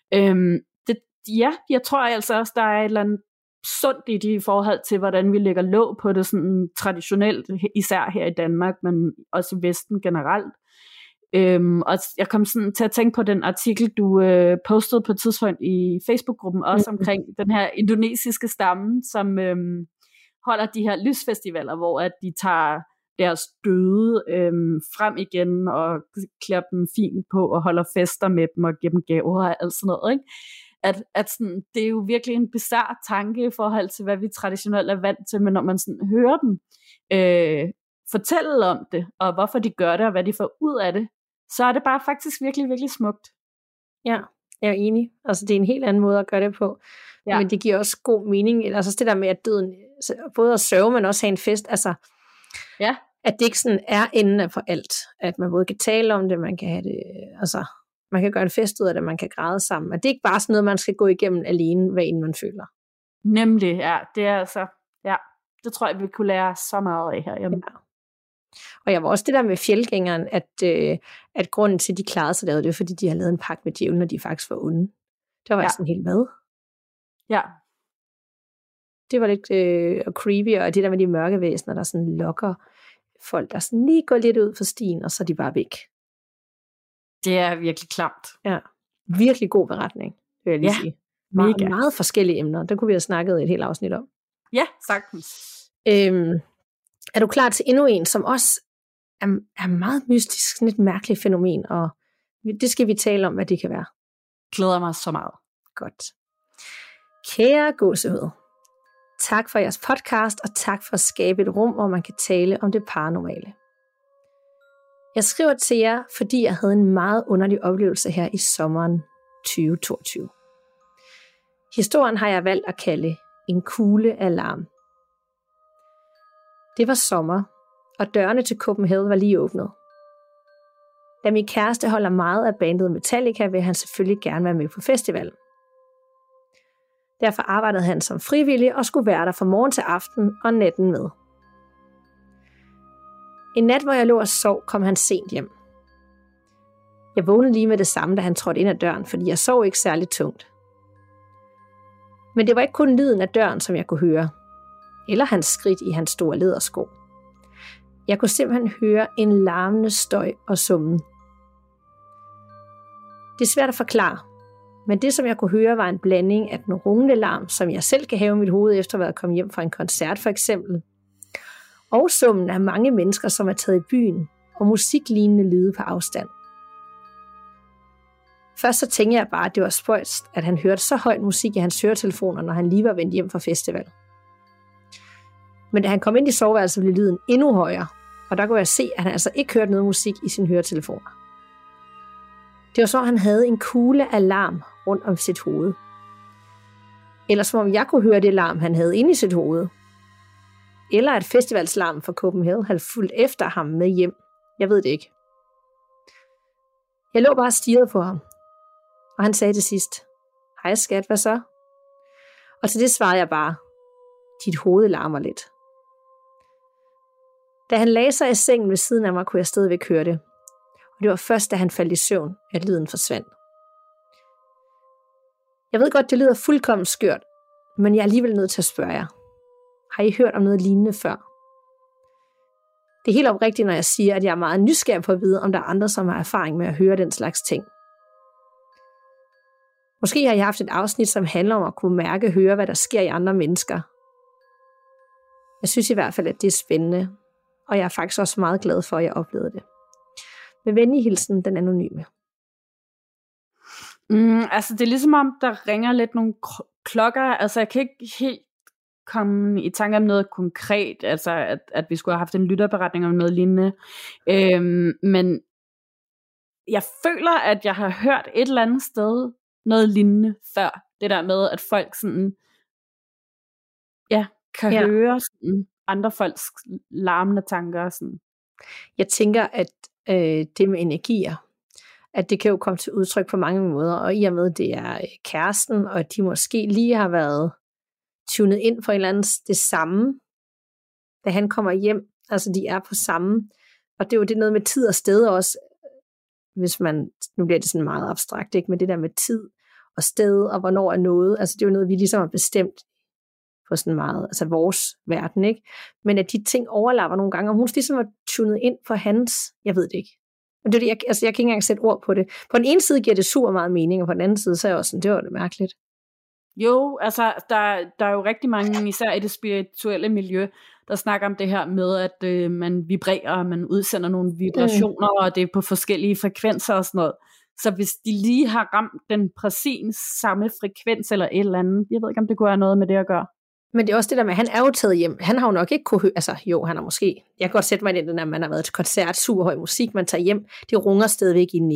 Jeg tror altså også, der er et eller andet sundt i det i forhold til, hvordan vi lægger låg på det sådan traditionelt, især her i Danmark, men også i Vesten generelt. Og jeg kom sådan til at tænke på den artikel, du postede på et tidspunkt i Facebook-gruppen, også omkring den her indonesiske stamme, som holder de her lysfestivaler, hvor at de tager deres døde frem igen, og klæder dem fint på, og holder fester med dem, og giver dem gaver og alt sådan noget, ikke? At sådan, det er jo virkelig en bizarre tanke i forhold til, hvad vi traditionelt er vant til, men når man sådan hører dem fortælle om det, og hvorfor de gør det, og hvad de får ud af det, så er det bare faktisk virkelig, virkelig smukt. Ja, jeg er enig. Altså, det er en helt anden måde at gøre det på. Ja. Men det giver også god mening. Altså, det der med, at døden, både at sørge, men også have en fest, altså, ja. At det ikke sådan er enden for alt. At man både kan tale om det, man kan have det, altså, man kan gøre en fest ud af det, man kan græde sammen. Og det er ikke bare sådan noget, man skal gå igennem alene, hvad end man føler. Nemlig, ja. Det er altså, ja. Det tror jeg, vi kunne lære så meget af herhjemme. Ja. Og jeg var også det der med fjeldgængeren, at grunden til, at de klarede sig derude, det var, fordi de har lavet en pagt med djævlen, og de faktisk var onde. Det var jeg sådan helt hvad? Ja. Det var lidt creepy, og det der med de mørke væsener, der sådan lokker folk, der sådan lige går lidt ud for stien, og så er de bare væk. Det er virkelig klamt. Ja. Virkelig god beretning, vil jeg lige sige. Meget forskellige emner. Der kunne vi have snakket et helt afsnit om. Ja, sagtens. Er du klar til endnu en, som også er meget mystisk, sådan et mærkeligt fænomen, og det skal vi tale om, hvad det kan være. Glæder mig så meget. Godt. Kære gåsehud, tak for jeres podcast, og tak for at skabe et rum, hvor man kan tale om det paranormale. Jeg skriver til jer, fordi jeg havde en meget underlig oplevelse her i sommeren 2022. Historien har jeg valgt at kalde en kuglealarm. Det var sommer, og dørene til Copenhagen var lige åbnet. Da min kæreste holder meget af bandet Metallica, vil han selvfølgelig gerne være med på festivalen. Derfor arbejdede han som frivillig og skulle være der fra morgen til aften og natten med. En nat, hvor jeg lå og sov, kom han sent hjem. Jeg vågnede lige med det samme, da han trådte ind ad døren, fordi jeg sov ikke særlig tungt. Men det var ikke kun lyden af døren, som jeg kunne høre, eller hans skridt i hans store lædersko. Jeg kunne simpelthen høre en larmende støj og summen. Det er svært at forklare, men det, som jeg kunne høre, var en blanding af den rungende larm, som jeg selv kan have i mit hoved efter at være kommet hjem fra en koncert for eksempel, og summen af mange mennesker, som er taget i byen, og musiklignende lyde på afstand. Først så tænkte jeg bare, at det var spøjst, at han hørte så højt musik i hans høretelefoner, når han lige var vendt hjem fra festival. Men da han kom ind i soveværelset, blev lyden endnu højere, og der kunne jeg se, at han altså ikke hørte noget musik i sine høretelefoner. Det var så, at han havde en kuglealarm rundt om sit hoved. Eller som om jeg kunne høre det larm, han havde inde i sit hoved. Eller at festivalslarmen fra Copenhagen havde fulgt efter ham med hjem. Jeg ved det ikke. Jeg lå bare og stirrede på ham. Og han sagde til sidst, hej skat, hvad så? Og til det svarede jeg bare, dit hoved larmer lidt. Da han lagde sig i sengen ved siden af mig, kunne jeg stadigvæk høre det. Og det var først, da han faldt i søvn, at lyden forsvandt. Jeg ved godt, det lyder fuldkommen skørt, men jeg er alligevel nødt til at spørge jer. Har I hørt om noget lignende før? Det er helt oprigtigt, når jeg siger, at jeg er meget nysgerrig på at vide, om der er andre, som har erfaring med at høre den slags ting. Måske har I haft et afsnit, som handler om at kunne mærke og høre, hvad der sker i andre mennesker. Jeg synes i hvert fald, at det er spændende, og jeg er faktisk også meget glad for, at jeg oplevede det. Med venlig hilsen, den anonyme. Altså, det er ligesom om, der ringer lidt nogle klokker. Altså, jeg kan ikke helt komme i tanke om noget konkret, altså at vi skulle have haft en lytterberetning om noget lignende. Men jeg føler, at jeg har hørt et eller andet sted noget lignende før. Det der med, at folk sådan, kan høre sådan andre folks larmende tanker. Sådan. Jeg tænker, at det med energier, at det kan jo komme til udtryk på mange måder, og i og med, det er kæresten, og de måske lige har været tunet ind på en eller anden det samme, da han kommer hjem, altså de er på samme, og det er jo det noget med tid og sted også, hvis man, nu bliver det sådan meget abstrakt, ikke, men det der med tid og sted, og hvornår er noget, altså det er jo noget, vi ligesom har bestemt på sådan meget, altså vores verden, ikke, men at de ting overlapper nogle gange, og hun ligesom var tunet ind på hans, jeg ved det ikke. Men det er det, jeg kan ikke engang sætte ord på det. På den ene side giver det super meget mening, og på den anden side, så er jeg også sådan, det var det mærkeligt. Jo, altså, der er jo rigtig mange, især i det spirituelle miljø, der snakker om det her med, at man vibrerer, og man udsender nogle vibrationer, og det er på forskellige frekvenser og sådan noget. Så hvis de lige har ramt den præcis samme frekvens eller et eller andet, jeg ved ikke, om det kunne have noget med det at gøre. Men det er også det der med, at han er jo taget hjem. Han har jo nok ikke kunne høre, altså jo, han har måske, jeg kan godt sætte mig i det, når man har været til koncert, super høj musik, man tager hjem, det runger stadigvæk indeni.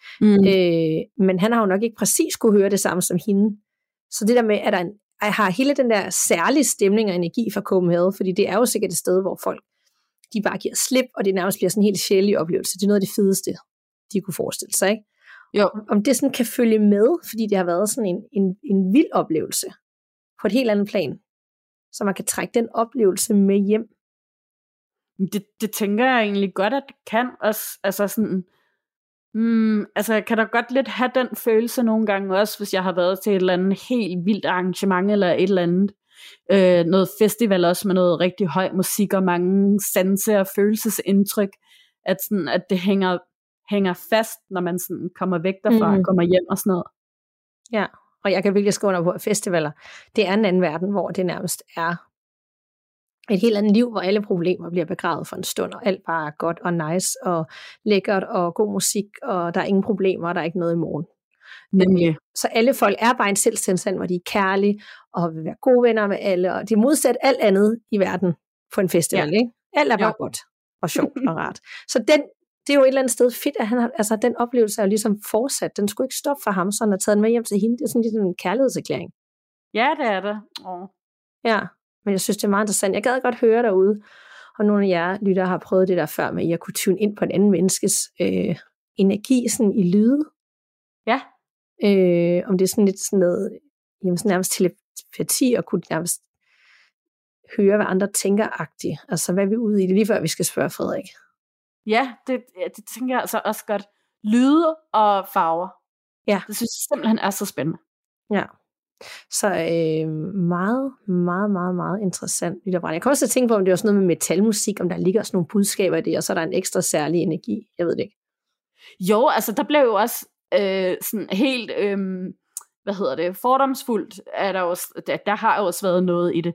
Men han har jo nok ikke præcis kunne høre det samme som hende. Så det der med, at har hele den der særlige stemning og energi fra Copenhagen, fordi det er jo sikkert et sted, hvor folk, de bare giver slip, og det nærmest bliver sådan en helt sjældent oplevelse. Det er noget af det fedeste, de kunne forestille sig, ikke? Jo. Om det sådan kan følge med, fordi det har været sådan en vild oplevelse på et helt andet plan, så man kan trække den oplevelse med hjem. Det tænker jeg egentlig godt, at det kan også, altså sådan, altså jeg kan da godt lidt have den følelse nogle gange også, hvis jeg har været til et eller andet helt vildt arrangement, eller et eller andet, noget festival også med noget rigtig høj musik, og mange sanse- og følelsesindtryk, at det hænger fast, når man sådan kommer væk derfra og kommer hjem og sådan noget. Ja, og jeg kan virkelig skrive under på, at festivaler, det er en anden verden, hvor det nærmest er et helt andet liv, hvor alle problemer bliver begravet for en stund, og alt bare er godt og nice og lækkert og god musik, og der er ingen problemer, og der er ikke noget i morgen. Nemlig. Så alle folk er bare en selvstændig, hvor de er kærlige og vil være gode venner med alle, og de er modsat alt andet i verden på en festival, ikke? Alt er bare godt og sjovt og rart. Så det er jo et eller andet sted fedt, at han har, altså den oplevelse er jo ligesom fortsat. Den skulle ikke stoppe for ham, så han har taget den med hjem til hende. Det er sådan lidt en kærlighedserklæring. Ja, det er det. Ja, men jeg synes, det er meget interessant. Jeg gad godt høre derude, og nogle af jer lyttere har prøvet det der før med, at jeg kunne tune ind på en anden menneskes energi sådan i lyde. Ja. Om det er sådan lidt sådan noget, jamen sådan nærmest telepati, og kunne nærmest høre, hvad andre tænker-agtigt. Altså, hvad er vi ude i det, lige før vi skal spørge Frederik? Ja, det tænker jeg altså også godt. Lyde og farver. Ja. Det synes jeg simpelthen er så spændende. Ja. Så meget, meget, meget, meget interessant. Jeg kan også tænke på, om det er også noget med metalmusik, om der ligger også nogle budskaber i det, og så er der en ekstra særlig energi. Jeg ved det ikke. Jo, altså der blev jo også sådan helt, fordomsfuldt, er der også, der har jo også været noget i det,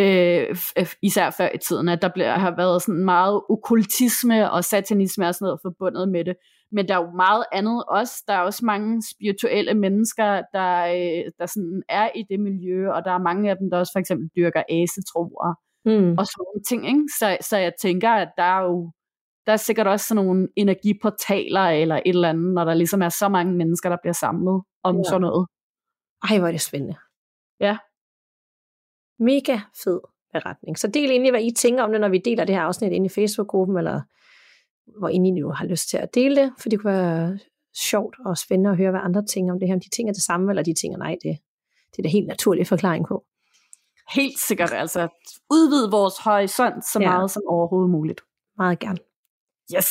især før i tiden, at der har været sådan meget okkultisme og satanisme og sådan noget forbundet med det, men der er jo meget andet også. Der er også mange spirituelle mennesker, der sådan er i det miljø, og der er mange af dem, der også for eksempel dyrker asetroer og sådan nogle ting, ikke? Så jeg tænker, at der er sikkert også sådan nogle energiportaler eller et eller andet, når der ligesom er så mange mennesker, der bliver samlet om sådan noget. Ej, hvor er det spændende. Ja. Mega fed beretning. Så del egentlig, hvad I tænker om det, når vi deler det her afsnit inde i Facebook-gruppen, eller hvor I nu har lyst til at dele det, for det kunne være sjovt og spændende at høre, hvad andre tænker om det her. Om de tænker det samme, eller de tænker, nej, det er da helt naturlig forklaring på. Helt sikkert, altså udvide vores horisont så meget som overhovedet muligt. Meget gerne. Yes.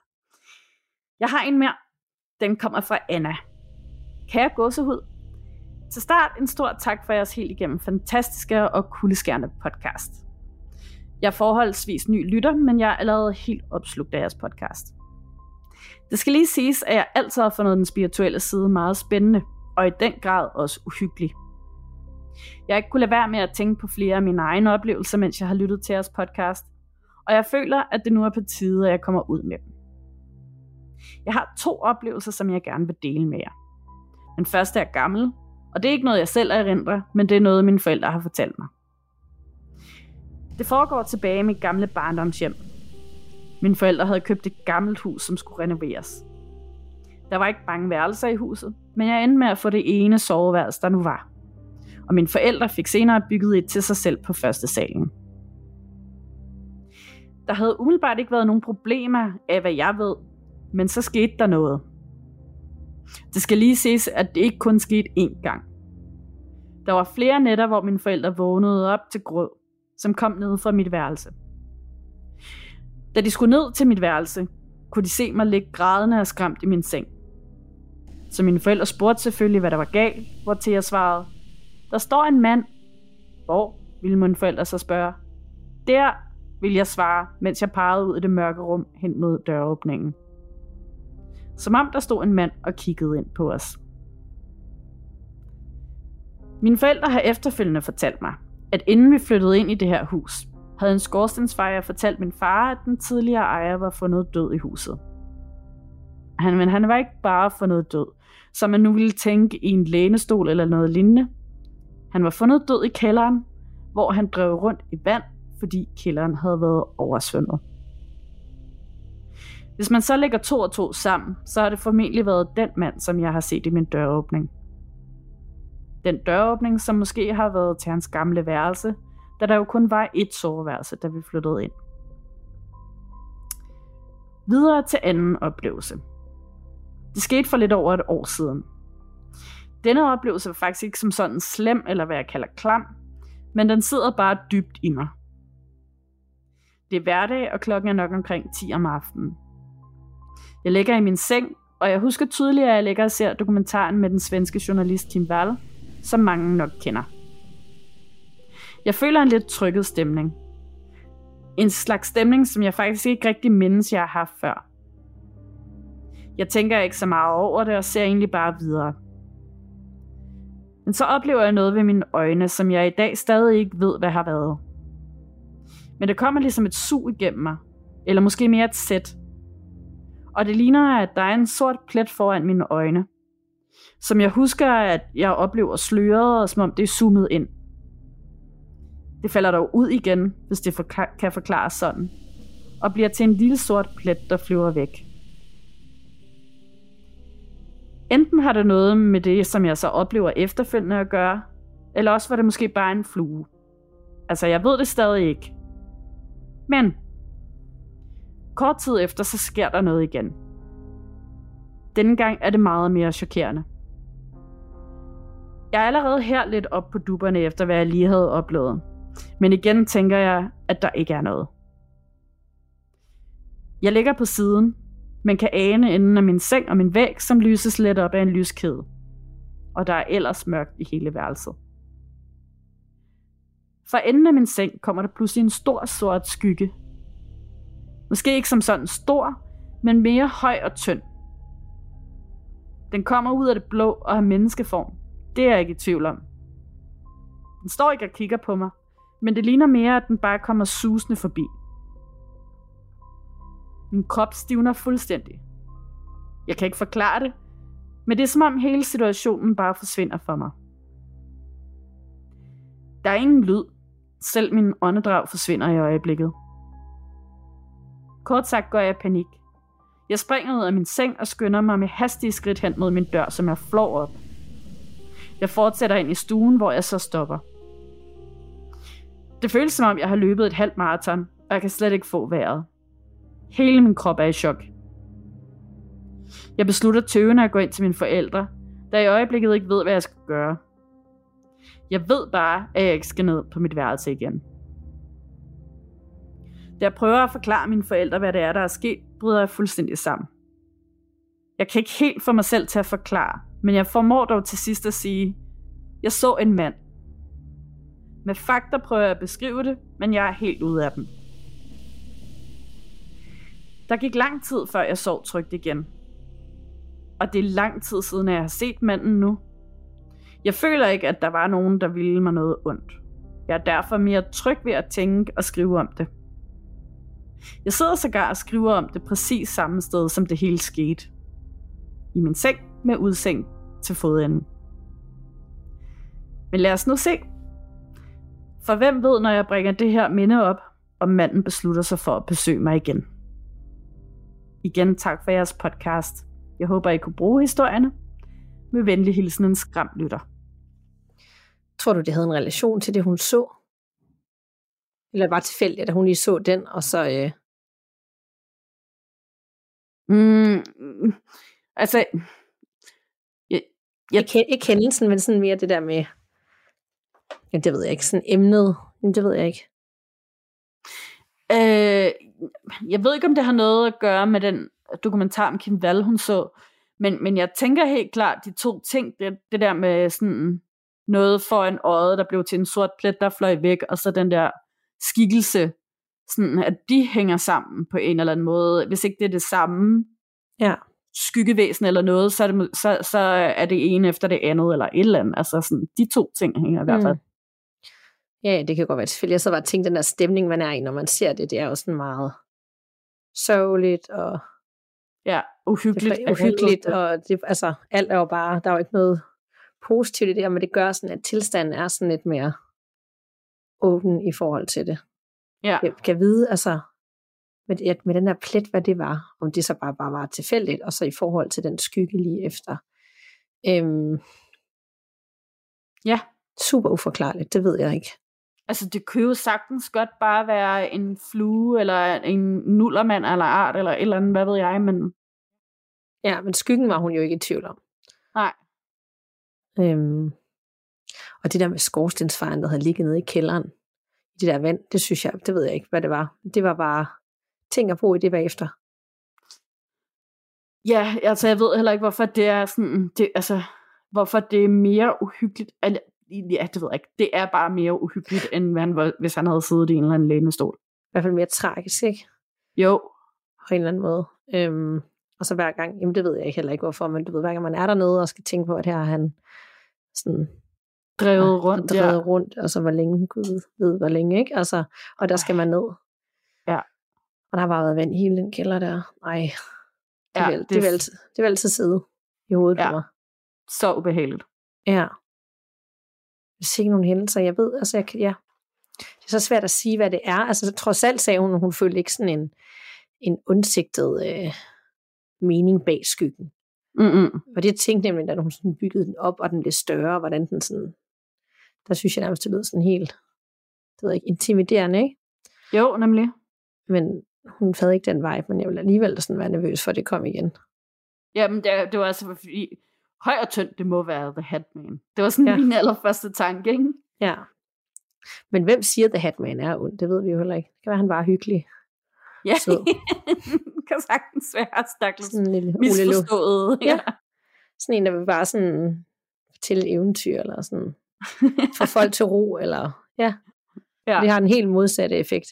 Jeg har en mere. Den kommer fra Anna. Kære gåsehud. Til start en stor tak for jeres helt igennem fantastiske og kuldeskærende podcast. Jeg er forholdsvis ny lytter, men jeg er allerede helt opslugt af jeres podcast. Det skal lige siges, at jeg altid har fundet den spirituelle side meget spændende, og i den grad også uhyggelig. Jeg har ikke kunne lade være med at tænke på flere af mine egne oplevelser, mens jeg har lyttet til jeres podcast, og jeg føler, at det nu er på tide, at jeg kommer ud med dem. Jeg har 2 oplevelser, som jeg gerne vil dele med jer. Den første er gammel, og det er ikke noget, jeg selv erindrer, men det er noget, mine forældre har fortalt mig. Det foregår tilbage i mit gamle barndomshjem. Mine forældre havde købt et gammelt hus, som skulle renoveres. Der var ikke mange værelser i huset, men jeg endte med at få det ene soveværelse, der nu var. Og mine forældre fik senere bygget et til sig selv på første salen. Der havde umiddelbart ikke været nogen problemer af, hvad jeg ved, men så skete der noget. Det skal lige ses, at det ikke kun skete én gang. Der var flere nætter, hvor mine forældre vågnede op til gråd, som kom ned fra mit værelse. Da de skulle ned til mit værelse, kunne de se mig ligge grædende og skræmt i min seng. Så mine forældre spurgte selvfølgelig, hvad der var galt, hvortil jeg svarede, der står en mand. Hvor, ville mine forældre så spørge. Der, ville jeg svare, mens jeg pegede ud i det mørke rum hen mod døråbningen. Som om der stod en mand og kiggede ind på os. Mine forældre har efterfølgende fortalt mig, at inden vi flyttede ind i det her hus, havde en skorstensfejer fortalt min far, at den tidligere ejer var fundet død i huset. Men han var ikke bare fundet død, som man nu ville tænke i en lænestol eller noget lignende. Han var fundet død i kælderen, hvor han drev rundt i vand, fordi kælderen havde været oversvømmet. Hvis man så lægger 2 og 2 sammen, så har det formentlig været den mand, som jeg har set i min døråbning. Den døråbning, som måske har været til hans gamle værelse, da der jo kun var 1 soveværelse, da vi flyttede ind. Videre til anden oplevelse. Det skete for lidt over et år siden. Denne oplevelse var faktisk ikke som sådan slem, eller hvad jeg kalder klam, men den sidder bare dybt i mig. Det er hverdag, og klokken er nok omkring 10 om aftenen. Jeg ligger i min seng, og jeg husker tydeligt, at jeg ligger og ser dokumentaren med den svenske journalist Kim Wall, som mange nok kender. Jeg føler en lidt trykket stemning. En slags stemning, som jeg faktisk ikke rigtig mindes, jeg har haft før. Jeg tænker ikke så meget over det, og ser egentlig bare videre. Men så oplever jeg noget ved mine øjne, som jeg i dag stadig ikke ved, hvad har været. Men det kommer ligesom et sug igennem mig, eller måske mere et sæt. Og det ligner, at der er en sort plet foran mine øjne, som jeg husker, at jeg oplever sløret, og som om det er zoomet ind. Det falder dog ud igen, hvis det kan forklares sådan, og bliver til en lille sort plet, der flyver væk. Enten har det noget med det, som jeg så oplever efterfølgende at gøre, eller også var det måske bare en flue. Altså, jeg ved det stadig ikke. Men kort tid efter, så sker der noget igen. Denne gang er det meget mere chokerende. Jeg er allerede her lidt op på dupperne efter, hvad jeg lige havde oplevet. Men igen tænker jeg, at der ikke er noget. Jeg ligger på siden, men kan ane enden af min seng og min væg, som lyses let op af en lyskæde. Og der er ellers mørkt i hele værelset. Fra enden af min seng kommer der pludselig en stor sort skygge. Måske ikke som sådan stor, men mere høj og tynd. Den kommer ud af det blå og har menneskeform. Det er jeg ikke i tvivl om. Den står ikke og kigger på mig, men det ligner mere, at den bare kommer susende forbi. Min krop stivner fuldstændig. Jeg kan ikke forklare det, men det er som om hele situationen bare forsvinder for mig. Der er ingen lyd. Selv min åndedrag forsvinder i øjeblikket. Kort sagt går jeg i panik. Jeg springer ud af min seng og skynder mig med hastige skridt hen mod min dør, som jeg flår op. Jeg fortsætter ind i stuen, hvor jeg så stopper. Det føles som om, jeg har løbet et halvt maraton, og jeg kan slet ikke få vejret. Hele min krop er i chok. Jeg beslutter tøvende at gå ind til mine forældre, da jeg i øjeblikket ikke ved, hvad jeg skal gøre. Jeg ved bare, at jeg ikke skal ned på mit værelse igen. Da jeg prøver at forklare mine forældre, hvad det er, der er sket, bryder jeg fuldstændig sammen. Jeg kan ikke helt få mig selv til at forklare, men jeg formår dog til sidst at sige, jeg så en mand. Med fakta prøver jeg at beskrive det, men jeg er helt ude af dem. Der gik lang tid, før jeg sov trygt igen. Og det er lang tid siden, at jeg har set manden nu. Jeg føler ikke, at der var nogen, der ville mig noget ondt. Jeg er derfor mere tryg ved at tænke og skrive om det. Jeg sidder sågar og skriver om det præcis samme sted, som det hele skete. I min seng med udsigt til fodenden. Men lad os nu se. For hvem ved, når jeg bringer det her minde op, om manden beslutter sig for at besøge mig igen. Igen tak for jeres podcast. Jeg håber, I kunne bruge historierne. Med venlig hilsen en skræmt lytter. Tror du, det havde en relation til det, hun så? Eller var det tilfældigt, at hun lige så den, og så... Altså... Ikke hændelsen, men sådan mere det der med... Ja, det ved jeg ikke. Sådan emnet. Det ved jeg ikke. Jeg ved ikke, om det har noget at gøre med den dokumentar om Kim Wall, hun så. Men jeg tænker helt klart, de to ting, det der med sådan noget foran øjet, der blev til en sort plet, der fløj væk, og så den der skikkelse, sådan at de hænger sammen på en eller anden måde. Hvis ikke det er det samme skyggevæsen eller noget, så er det ene efter det andet, eller et eller andet. Altså sådan, de to ting hænger i hvert fald. Ja, det kan godt være tilfældigt. Jeg så bare tænkte, den der stemning, man er i, når man ser det, det er jo sådan meget sørgeligt og uhyggeligt, og det, altså, alt er jo bare, der er jo ikke noget positivt i det her, men det gør sådan, at tilstanden er sådan lidt mere åben i forhold til det. Ja. Jeg kan vide, altså, med den der plet, hvad det var, om det så bare var tilfældigt, og så i forhold til den skygge lige efter. Super uforklarligt, det ved jeg ikke. Altså, det kunne jo sagtens godt bare være en flue, eller en nullermand, eller art, eller et eller andet, hvad ved jeg, men... Ja, men skyggen var hun jo ikke i tvivl om. Nej. Og det der med skorstensfejren, der havde ligget nede i kælderen, i det der vand, det synes jeg, det ved jeg ikke, hvad det var. Det var bare ting at bruge i det bagefter. Ja, altså jeg ved heller ikke, hvorfor det er sådan, hvorfor det er mere uhyggeligt. Ja, det ved jeg ikke. Det er bare mere uhyggeligt, end hvis han havde siddet i en eller anden lænestol. I hvert fald mere tragisk, ikke? Jo. På en eller anden måde. Og så hver gang, jamen det ved jeg ikke heller ikke, hvorfor, men du ved, hver gang man er dernede og skal tænke på, at her har han sådan drevet rundt, og så hvor længe, Gud ved hvor længe, ikke? Altså, og der skal man ned. Ja. Og der har bare været vand i hele den kælder der. Ej, det vil altid sidde i hovedet på mig. Så ubehageligt. Ja. Hvis ikke nogen hændelser, jeg ved, altså det er så svært at sige, hvad det er. Altså trods alt sagde hun følte ikke sådan en undsigtet mening bag skyggen. Og det tænkte nemlig, da hun sådan byggede den op, og den blev større, hvordan den sådan, der synes jeg nærmest, det lød sådan helt, det ved jeg ikke, intimiderende, ikke? Jo, nemlig. Men hun havde ikke den vibe, men jeg ville alligevel sådan være nervøs for, at det kom igen. Jamen, det var altså, fordi høj og tynd, det må være The Hatman. Det var sådan min allerførste tanke, ikke? Ja. Men hvem siger, The Hatman er ond? Det ved vi jo heller ikke. Det kan være, han bare er hyggelig. Ja, det kan sagtens være stakkels misforstået. Ja. Sådan en, der vil bare sådan fortælle eventyr, eller sådan få folk til ro, eller det har en helt modsatte effekt.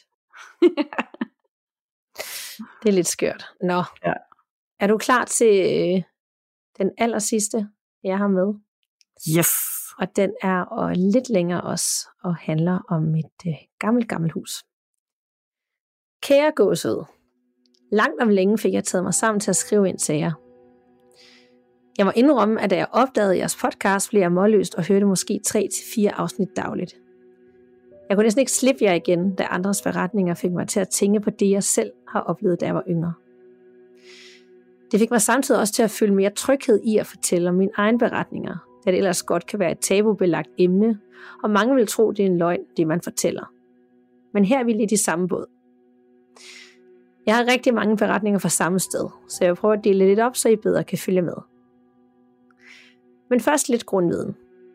Det er lidt skørt. Nå, er du klar til den aller sidste, jeg har med? Yes. Og den er lidt længere også, og handler om et gammelt hus. Kære gåsød, langt om længe fik jeg taget mig sammen til at skrive ind til jer. Jeg må indrømme, at da jeg opdagede jeres podcast, blev jeg målløst og hørte måske 3-4 afsnit dagligt. Jeg kunne næsten ikke slippe jer igen, da andres beretninger fik mig til at tænke på det, jeg selv har oplevet, da jeg var yngre. Det fik mig samtidig også til at føle mere tryghed i at fortælle om mine egne beretninger, da det ellers godt kan være et tabubelagt emne, og mange vil tro, det er en løgn, det man fortæller. Men her er vi lidt i samme båd. Jeg har rigtig mange beretninger fra samme sted, så jeg vil prøve at dele lidt op, så I bedre kan følge med. Men først lidt grundviden.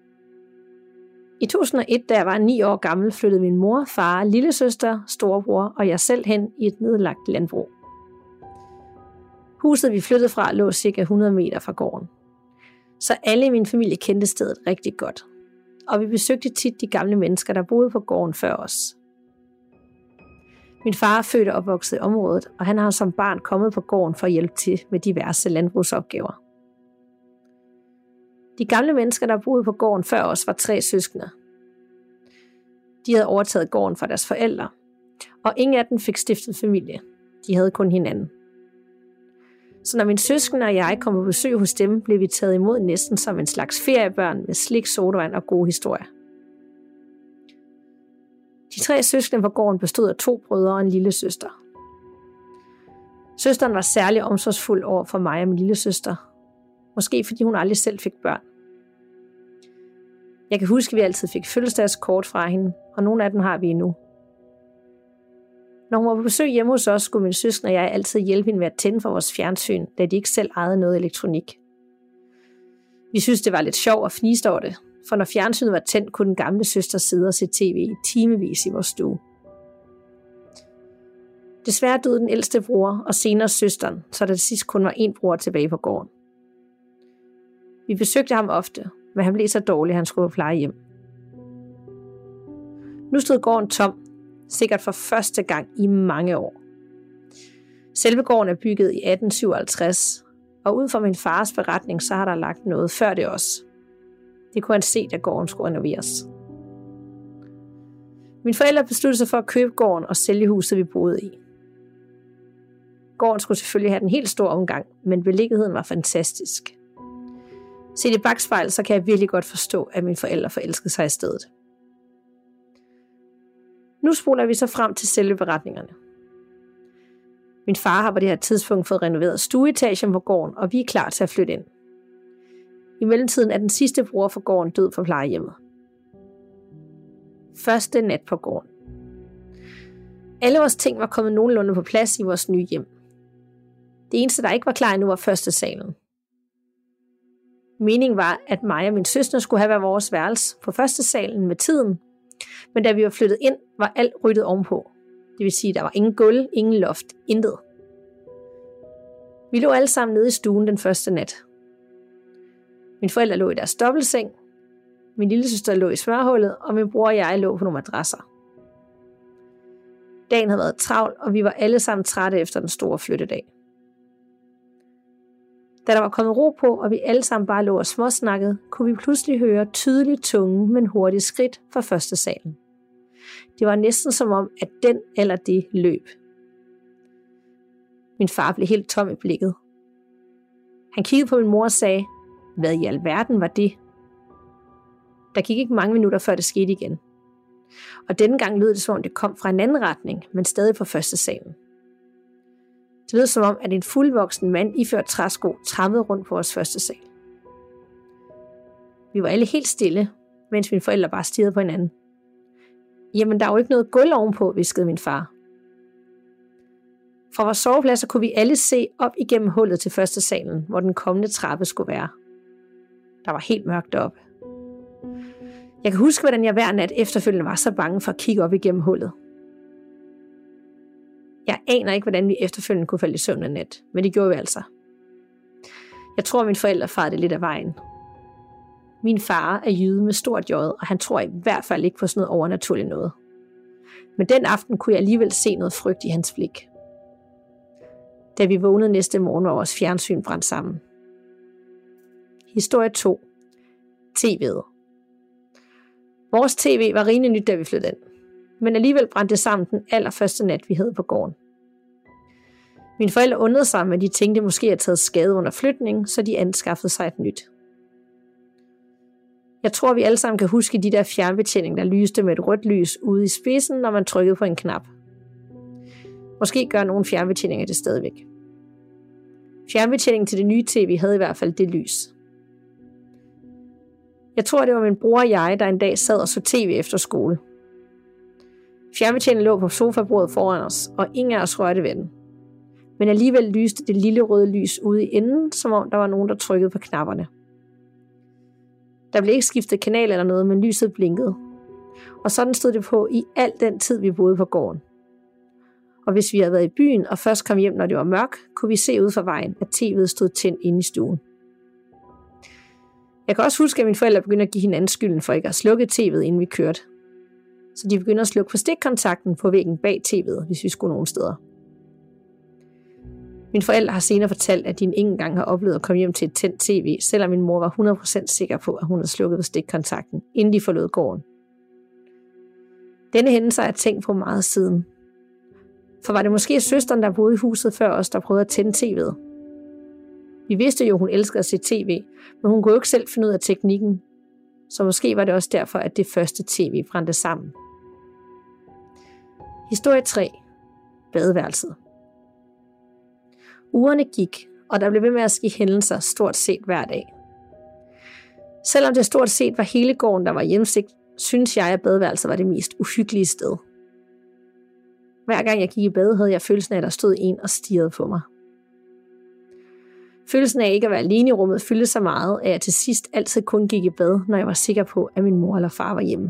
I 2001, da jeg var 9 år gammel, flyttede min mor, far, lillesøster, storebror og jeg selv hen i et nedlagt landbrug. Huset, vi flyttede fra, lå cirka 100 meter fra gården. Så alle i min familie kendte stedet rigtig godt. Og vi besøgte tit de gamle mennesker, der boede på gården før os. Min far er født og opvokset i området, og han har som barn kommet på gården for at hjælpe til med diverse landbrugsopgaver. De gamle mennesker, der boede på gården før os, var 3 søskende. De havde overtaget gården fra deres forældre, og ingen af dem fik stiftet familie. De havde kun hinanden. Så når min søskende og jeg kom på besøg hos dem, blev vi taget imod næsten som en slags feriebørn med slik, sodavand og gode historier. De 3 søskende på gården bestod af 2 brødre og en lille søster. Søsteren var særlig omsorgsfuld over for mig og min lille søster. Måske fordi hun aldrig selv fik børn. Jeg kan huske, at vi altid fik fødselsdagskort fra hende, og nogle af dem har vi endnu. Når hun var på besøg hjemme hos os, skulle min søster og jeg altid hjælpe hende med at tænde for vores fjernsyn, da de ikke selv ejede noget elektronik. Vi synes, det var lidt sjovt at fnise over det, for når fjernsynet var tændt, kunne den gamle søster sidde og se tv i timevis i vores stue. Desværre døde den ældste bror og senere søsteren, så der til sidst kun var 1 bror tilbage på gården. Vi besøgte ham ofte, men han blev så dårlig, at han skulle på plejehjem. Nu stod gården tom, sikkert for første gang i mange år. Selve gården er bygget i 1857, og ud fra min fars beretning, så har der lagt noget før det også. Det kunne han se, da gården skulle renoveres. Mine forældre besluttede sig for at købe gården og sælge huset, vi boede i. Gården skulle selvfølgelig have den helt store omgang, men beliggenheden var fantastisk. Set i bakspejl, så kan jeg virkelig godt forstå, at mine forældre forelskede sig i stedet. Nu spoler vi så frem til selve beretningerne. Min far har på det her tidspunkt fået renoveret stueetagen på gården, og vi er klar til at flytte ind. I mellemtiden er den sidste bror for gården død på plejehjemmet. Første nat på gården. Alle vores ting var kommet nogenlunde på plads i vores nye hjem. Det eneste, der ikke var klar endnu, var første salen. Meningen var, at mig og min søster skulle have været vores værelse på første salen med tiden, men da vi var flyttet ind, var alt ryddet ovenpå. Det vil sige, at der var ingen gulv, ingen loft, intet. Vi lå alle sammen nede i stuen den første nat. Mine forældre lå i deres dobbeltseng, min lillesøster lå i smørhullet, og min bror og jeg lå på nogle madrasser. Dagen havde været travl, og vi var alle sammen trætte efter den store flyttedag. Da der var kommet ro på, og vi alle sammen bare lå og småsnakkede, kunne vi pludselig høre tydeligt tunge, men hurtige skridt fra første salen. Det var næsten som om, at den eller det løb. Min far blev helt tom i blikket. Han kiggede på min mor og sagde, hvad i alverden var det? Der gik ikke mange minutter, før det skete igen. Og denne gang lød det, som om det kom fra en anden retning, men stadig på første salen. Det lød som om, at en fuldvoksen mand iført træsko trampede rundt på vores første sal. Vi var alle helt stille, mens mine forældre bare stirrede på hinanden. Jamen, der er jo ikke noget gulv ovenpå, hviskede min far. Fra vores sovepladser kunne vi alle se op igennem hullet til første salen, hvor den kommende trappe skulle være. Der var helt mørkt deroppe. Jeg kan huske, hvordan jeg hver nat efterfølgende var så bange for at kigge op igennem hullet. Jeg aner ikke, hvordan vi efterfølgende kunne falde i søvn en nat, men det gjorde vi altså. Jeg tror, at mine forældre farede det lidt af vejen. Min far er jyde med stort J, og han tror i hvert fald ikke på sådan noget overnaturligt noget. Men den aften kunne jeg alligevel se noget frygt i hans blik. Da vi vågnede næste morgen, var vores fjernsyn brændt sammen. Historie 2. TV'et. Vores tv var rimelig nyt, da vi flyttede ind. Men alligevel brændte det sammen den allerførste nat, vi havde på gården. Mine forældre undrede sig, men de tænkte måske at taget skade under flytning, så de anskaffede sig et nyt. Jeg tror, vi alle sammen kan huske de der fjernbetjeninger, der lyste med et rødt lys ude i spidsen, når man trykkede på en knap. Måske gør nogle fjernbetjeninger det stadigvæk. Fjernbetjeningen til det nye tv havde i hvert fald det lys. Jeg tror, det var min bror og jeg, der en dag sad og så tv efter skole. Fjernbetjeningen lå på sofabordet foran os, og ingen af os rørte ved den. Men alligevel lyste det lille røde lys ude i enden, som om der var nogen, der trykkede på knapperne. Der blev ikke skiftet kanal eller noget, men lyset blinkede. Og sådan stod det på i al den tid, vi boede på gården. Og hvis vi havde været i byen og først kom hjem, når det var mørkt, kunne vi se ud fra vejen, at tv'et stod tændt inde i stuen. Jeg kan også huske, at mine forældre begyndte at give hinanden skylden for ikke at slukke tv'et, inden vi kørte. Så de begyndte at slukke for stikkontakten på væggen bag tv'et, hvis vi skulle nogen steder. Mine forældre har senere fortalt, at de ikke engang har oplevet at komme hjem til et tændt tv, selvom min mor var 100% sikker på, at hun havde slukket for stikkontakten, inden de forlod gården. Denne hændelse har jeg tænkt på meget siden. For var det måske søsteren, der boede i huset før os, der prøvede at tænde tv'et? Vi vidste jo, hun elskede at se tv, men hun kunne jo ikke selv finde ud af teknikken. Så måske var det også derfor, at det første tv brændte sammen. Historie 3. Badeværelset. Ugerne gik, og der blev ved med at ske hændelser stort set hver dag. Selvom det stort set var hele gården, der var hjemsigt, synes jeg, at badeværelset var det mest uhyggelige sted. Hver gang jeg gik i bad, havde jeg følelsen af, at der stod en og stirrede på mig. Følelsen af ikke at være alene i rummet fyldte så meget, at jeg til sidst altid kun gik i bad, når jeg var sikker på, at min mor eller far var hjemme.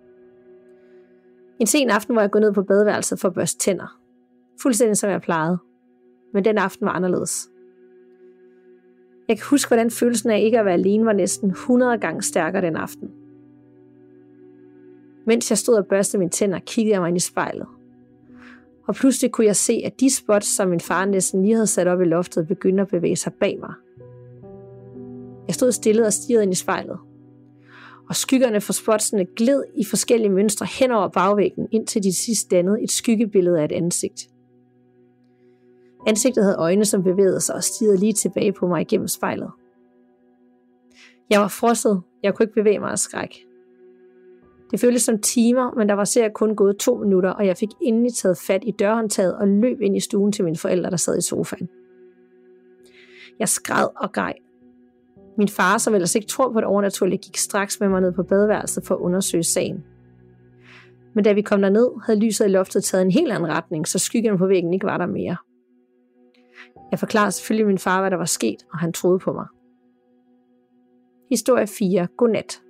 En sen aften var jeg gået ned på badeværelset for at børste tænder. Fuldstændig som jeg plejede. Men den aften var anderledes. Jeg kan huske, hvordan følelsen af ikke at være alene var næsten 100 gange stærkere den aften. Mens jeg stod og børstede mine tænder, kiggede jeg mig ind i spejlet. Og pludselig kunne jeg se, at de spots, som min far næsten lige havde sat op i loftet, begyndte at bevæge sig bag mig. Jeg stod stille og stirrede ind i spejlet. og skyggerne fra spotsene gled i forskellige mønstre hen over bagvæggen, indtil de sidst dannede et skyggebillede af et ansigt. Ansigtet havde øjne, som bevægede sig og stirrede lige tilbage på mig igennem spejlet. Jeg var frosset. Jeg kunne ikke bevæge mig af skræk. Det føltes som timer, men der var sikkert kun gået 2 minutter, og jeg fik endelig taget fat i dørhåndtaget og løb ind i stuen til mine forældre, der sad i sofaen. Jeg skræd og græd. Min far, som ellers ikke tror på det overnaturlige, gik straks med mig ned på badeværelset for at undersøge sagen. Men da vi kom derned, havde lyset i loftet taget en helt anden retning, så skyggen på væggen ikke var der mere. Jeg forklarede selvfølgelig min far, hvad der var sket, og han troede på mig. Historie 4. Godnat.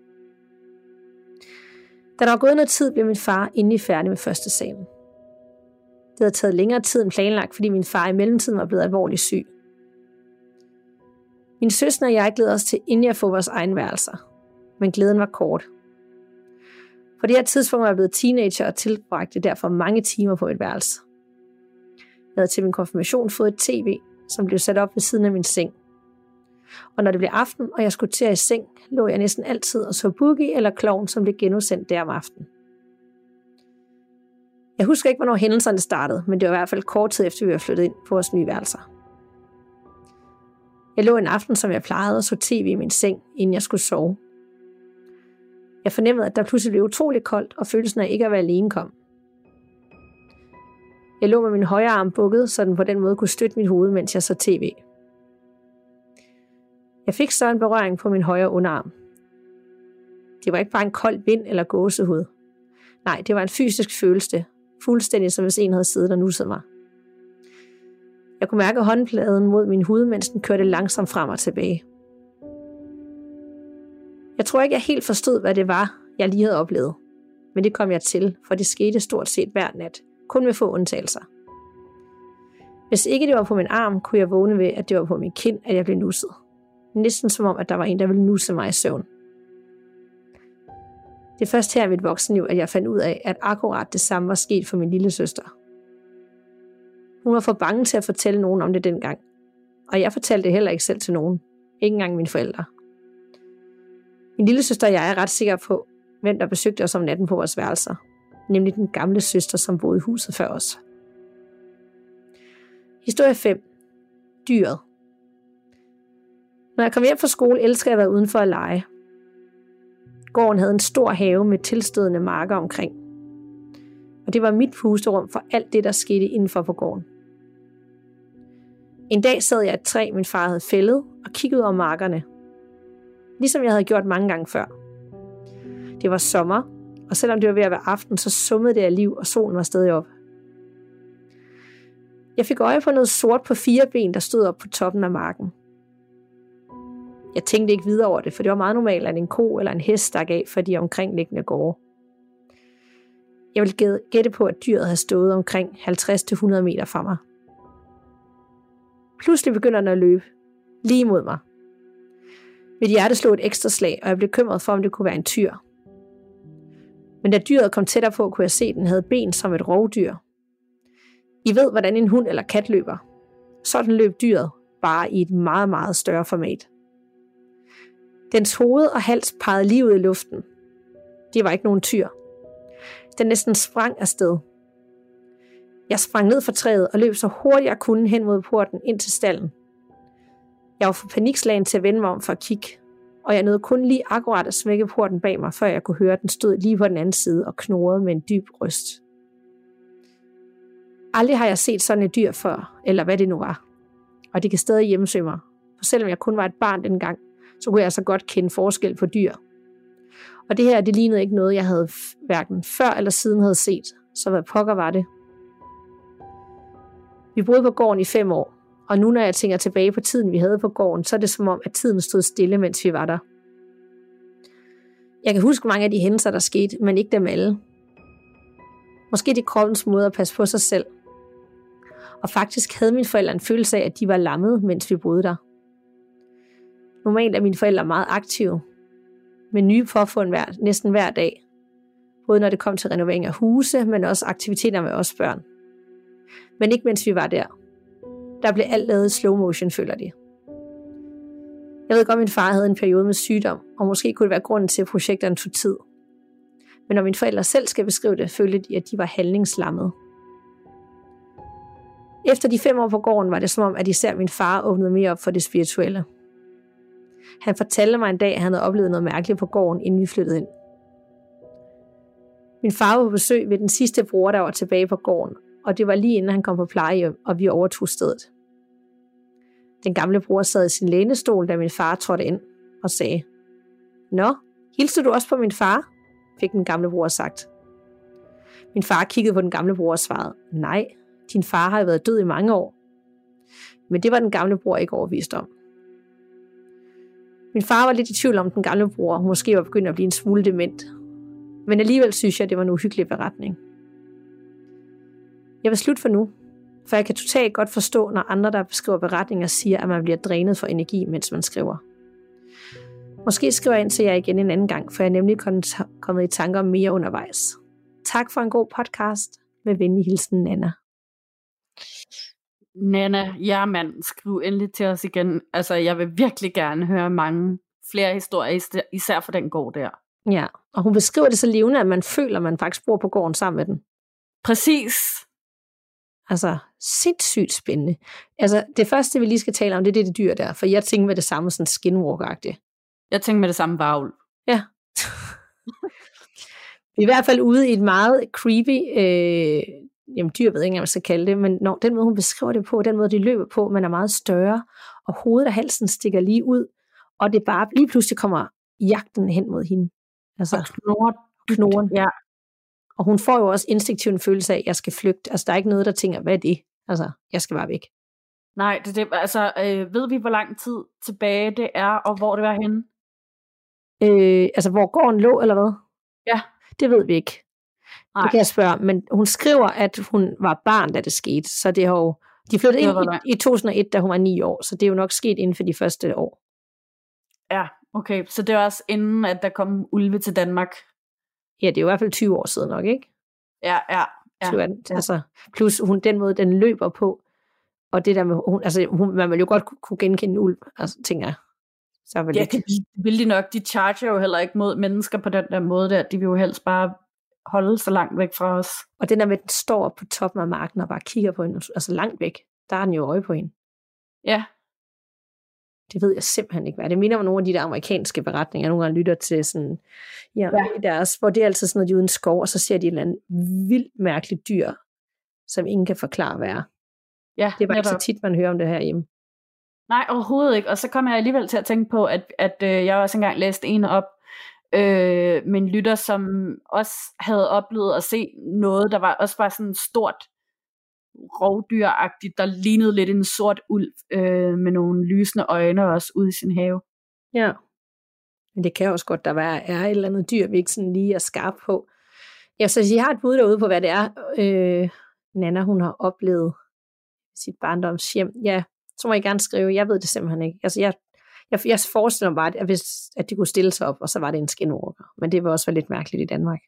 Da der var gået noget tid, blev min far endelig færdig med første sagen. Det havde taget længere tid end planlagt, fordi min far i mellemtiden var blevet alvorligt syg. Min søster og jeg glædede os til endelig at få vores egen værelser, men glæden var kort. På det her tidspunkt var jeg blevet teenager og tilbragte derfor mange timer på et værelse. Jeg havde til min konfirmation fået et tv, som blev sat op ved siden af min seng. Og når det blev aften, og jeg skulle til at i seng, lå jeg næsten altid og så Boogie eller Klovn, som blev genudsendt der om aftenen. Jeg husker ikke, hvornår hændelserne startede, men det var i hvert fald kort tid efter, vi var flyttet ind på vores nye værelser. Jeg lå en aften, som jeg plejede, og så tv i min seng, inden jeg skulle sove. Jeg fornemmede, at der pludselig blev utroligt koldt, og følelsen af ikke at være alene kom. Jeg lå med min højre arm bukket, så den på den måde kunne støtte mit hoved, mens jeg så tv. Jeg fik så en berøring på min højre underarm. Det var ikke bare en kold vind eller gåsehud. Nej, det var en fysisk følelse, fuldstændig som hvis en havde siddet og nusset mig. Jeg kunne mærke håndpladen mod min hud, mens den kørte langsomt frem og tilbage. Jeg tror ikke, jeg helt forstod, hvad det var, jeg lige havde oplevet. Men det kom jeg til, for det skete stort set hver nat, kun med få undtagelser. Hvis ikke det var på min arm, kunne jeg vågne ved, at det var på min kind, at jeg blev nusset. Næsten som om, at der var en, der ville nusse mig i søvn. Det er først her i mit voksenliv, at jeg fandt ud af, at akkurat det samme var sket for min lille søster. Hun var for bange til at fortælle nogen om det dengang. Og jeg fortalte det heller ikke selv til nogen. Ikke engang mine forældre. Min lille søster og jeg er ret sikker på, hvem der besøgte os om natten på vores værelser. Nemlig den gamle søster, som boede i huset før os. Historie 5. Dyret. Når jeg kom hjem fra skole, elskede jeg at være udenfor at lege. Gården havde en stor have med tilstødende marker omkring. Og det var mit pusterum for alt det, der skete indenfor på gården. En dag sad jeg i et træ, min far havde fældet, og kiggede over markerne. Ligesom jeg havde gjort mange gange før. Det var sommer, og selvom det var ved at være aften, så summede det af liv, og solen var stadig op. Jeg fik øje på noget sort på 4 ben, der stod op på toppen af marken. Jeg tænkte ikke videre over det, for det var meget normalt, at en ko eller en hest stak af for de omkringliggende gårde. Jeg ville gætte på, at dyret havde stået omkring 50-100 meter fra mig. Pludselig begynder den at løbe, lige mod mig. Mit hjerte slog et ekstra slag, og jeg blev bekymret for, om det kunne være en tyr. Men da dyret kom tættere på, kunne jeg se, at den havde ben som et rovdyr. I ved, hvordan en hund eller kat løber. Sådan løb dyret, bare i et meget, meget større format. Dens hoved og hals pegede lige ud i luften. Det var ikke nogen tyr. Den næsten sprang afsted. Jeg sprang ned fra træet og løb så hurtigt jeg kunne hen mod porten ind til stalden. Jeg var for panikslagen til at vende mig om for at kigge, og jeg nåede kun lige akkurat at smække porten bag mig, før jeg kunne høre, at den stod lige på den anden side og knurrede med en dyb røst. Aldrig har jeg set sådan et dyr før, eller hvad det nu var. Og det kan stadig hjemsøge mig, for selvom jeg kun var et barn dengang, så kunne jeg så godt kende forskel på dyr. Og det her, det lignede ikke noget, jeg havde hverken før eller siden havde set, så hvad pokker var det? Vi boede på gården i 5 år, og nu når jeg tænker tilbage på tiden, vi havde på gården, så er det som om, at tiden stod stille, mens vi var der. Jeg kan huske mange af de hændelser, der skete, men ikke dem alle. Måske det kroppens måde at passe på sig selv. Og faktisk havde mine forældre en følelse af, at de var lammede, mens vi boede der. Normalt er mine forældre meget aktive, med nye påfund næsten hver dag. Både når det kom til renovering af huse, men også aktiviteter med os børn. Men ikke mens vi var der. Der blev alt lavet i slow motion, føler de. Jeg ved godt, at min far havde en periode med sygdom, og måske kunne det være grunden til, at projekterne tog tid. Men når mine forældre selv skal beskrive det, følte de, at de var handlingslammede. Efter de 5 år på gården var det som om, at især min far åbnede mere op for det spirituelle. Han fortalte mig en dag, at han havde oplevet noget mærkeligt på gården, inden vi flyttede ind. Min far var på besøg ved den sidste bror, der var tilbage på gården, og det var lige inden han kom på plejehjem, og vi overtog stedet. Den gamle bror sad i sin lænestol, da min far trådte ind og sagde, "Nå, hilste du også på min far?" fik den gamle bror sagt. Min far kiggede på den gamle bror og svarede, "Nej, din far har været død i mange år." Men det var den gamle bror ikke overbevist om. Min far var lidt i tvivl om den gamle bror måske var begyndt at blive en smule dement. Men alligevel synes jeg, at det var en uhyggelig beretning. Jeg vil slutte for nu, for jeg kan totalt godt forstå, når andre, der beskriver beretninger, siger, at man bliver drænet for energi, mens man skriver. Måske skriver jeg ind til jer igen en anden gang, for jeg er nemlig kommet i tanker om mere undervejs. Tak for en god podcast. Med venlig hilsen, Nana. Nana, ja mand, skriv endelig til os igen. Altså, jeg vil virkelig gerne høre mange flere historier, især for den gård der. Ja, og hun beskriver det så levende, at man føler, at man faktisk bor på gården sammen med den. Præcis. Altså, sindssygt spændende. Altså, det første, vi lige skal tale om, det er det dyr der, for jeg tænker med det samme sådan skinwalker-agtigt. Jeg tænker med det samme varulv. Ja. Vi er i hvert fald ude i et meget creepy, dyr ved jeg ikke, hvad man skal kalde det, men når den måde, hun beskriver det på, den måde, de løber på, man er meget større, og hovedet og halsen stikker lige ud, og det bare lige pludselig kommer jagten hen mod hende. Altså, og knoren. Ja. Og hun får jo også instinktivt en følelse af, at jeg skal flygte. Altså, der er ikke noget, der tænker, hvad er det? Altså, jeg skal bare væk. Nej, altså, ved vi, hvor lang tid tilbage det er, og hvor det var henne? Altså, hvor gården lå, eller hvad? Ja. Det ved vi ikke. Nej. Det kan jeg spørge. Men hun skriver, at hun var barn, da det skete. Så det har jo... De flyttede ind i 2001, da hun var 9 år. Så det er jo nok sket inden for de første år. Ja, okay. Så det var også inden, at der kom ulve til Danmark. Ja, det er jo i hvert fald 20 år siden nok, ikke? Ja. Altså, plus den måde, den løber på, og det der med, man vil jo godt kunne genkende en ulv, altså, tænker jeg. Så ja, det vil de nok. De charger jo heller ikke mod mennesker på den der måde der. De vil jo helst bare holde så langt væk fra os. Og den der med, den står på toppen af marken og bare kigger på hende, altså langt væk, der er den jo øje på hende. Ja. Det ved jeg simpelthen ikke, hvad det minder om nogle af de der amerikanske beretninger, jeg nogle gange lytter til sådan, deres, hvor det er altid sådan noget, de er uden skov, og så ser de et eller andet vildt mærkeligt dyr, som ingen kan forklare, hvad er. Ja, det er bare ikke så tit, man hører om det her hjemme. Nej, overhovedet ikke. Og så kom jeg alligevel til at tænke på, at jeg også engang læste en op, med en lytter, som også havde oplevet at se noget, der var også bare sådan stort rovdyragtigt, der lignede lidt en sort ulv, med nogle lysende øjne også ude i sin have. Ja, men det kan også godt, der er et eller andet dyr, vi ikke sådan lige er skarpe på. Ja, så jeg har et bud derude på, hvad det er, Nana, hun har oplevet sit barndomshjem. Ja, så må I gerne skrive. Jeg ved det simpelthen ikke. Altså, jeg forestiller mig bare, at de kunne stille sig op, og så var det en skinwalker. Men det var også lidt mærkeligt i Danmark.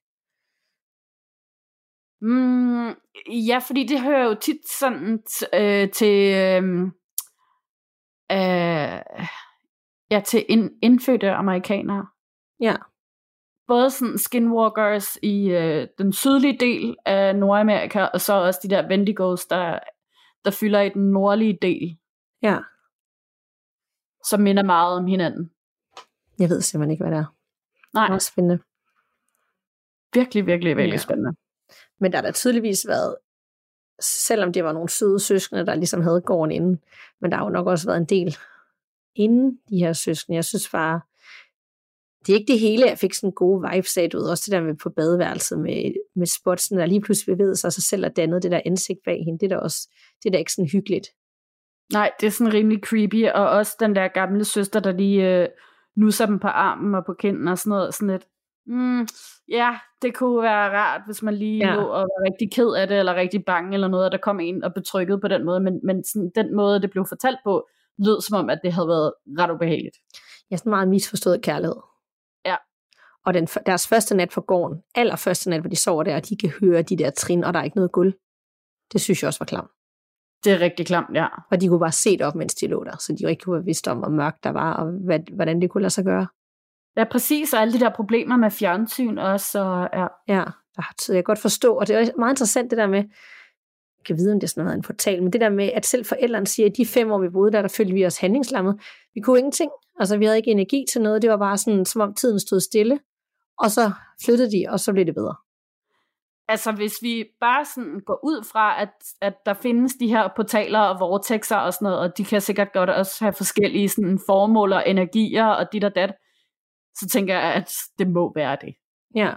Ja, fordi det hører jo tit sådan til indfødte amerikanere. Ja. Både sådan skinwalkers i den sydlige del af Nordamerika, og så også de der Wendigos, der fylder i den nordlige del. Ja. Som minder meget om hinanden. Jeg ved simpelthen ikke, hvad det er. Nej. Det er spændende. Virkelig, virkelig, virkelig spændende. Men der har da tydeligvis været, selvom det var nogle søde søskende, der ligesom havde gården inden, men der har jo nok også været en del inden de her søskende. Jeg synes bare, det er ikke det hele, jeg fik sådan gode vibes af, ud. Også det der med på badeværelset med spotsen, der lige pludselig bevægede sig selv og dannede det der ansigt bag hende. Det er da ikke sådan hyggeligt. Nej, det er sådan rimelig creepy, og også den der gamle søster, der lige nusser dem på armen og på kinden og sådan noget, sådan lidt, ja, det kunne være rart, hvis man lige lå og var rigtig ked af det, eller rigtig bange, eller noget, og der kom en og betrykkede på den måde, men sådan, den måde, det blev fortalt på, lød som om, at det havde været ret ubehageligt. Ja, sådan meget misforstået kærlighed. Ja. Og deres første nat på gården, allerførste nat, hvor de sover der, og de kan høre de der trin, og der er ikke noget guld. Det synes jeg også var klamt. Det er rigtig klamt, ja. Og de kunne bare se det op, mens de lå der, så de ikke kunne have vidst om, hvor mørkt der var, og hvordan det kunne lade sig gøre. Ja, præcis, og alle de der problemer med fjernsyn også, og ja. Ja, jeg kan godt forstå, og det er meget interessant det der med, jeg kan vide, om det er sådan noget en portal, men det der med, at selv forældrene siger, at de 5 år, vi boede der følte vi os handlingslammet. Vi kunne ingenting, altså vi havde ikke energi til noget, det var bare sådan, som om tiden stod stille, og så flyttede de, og så blev det bedre. Altså hvis vi bare sådan går ud fra, at der findes de her portaler og vortexer og sådan noget, og de kan sikkert godt også have forskellige sådan formål og energier og dit og dat, så tænker jeg, at det må være det. Ja.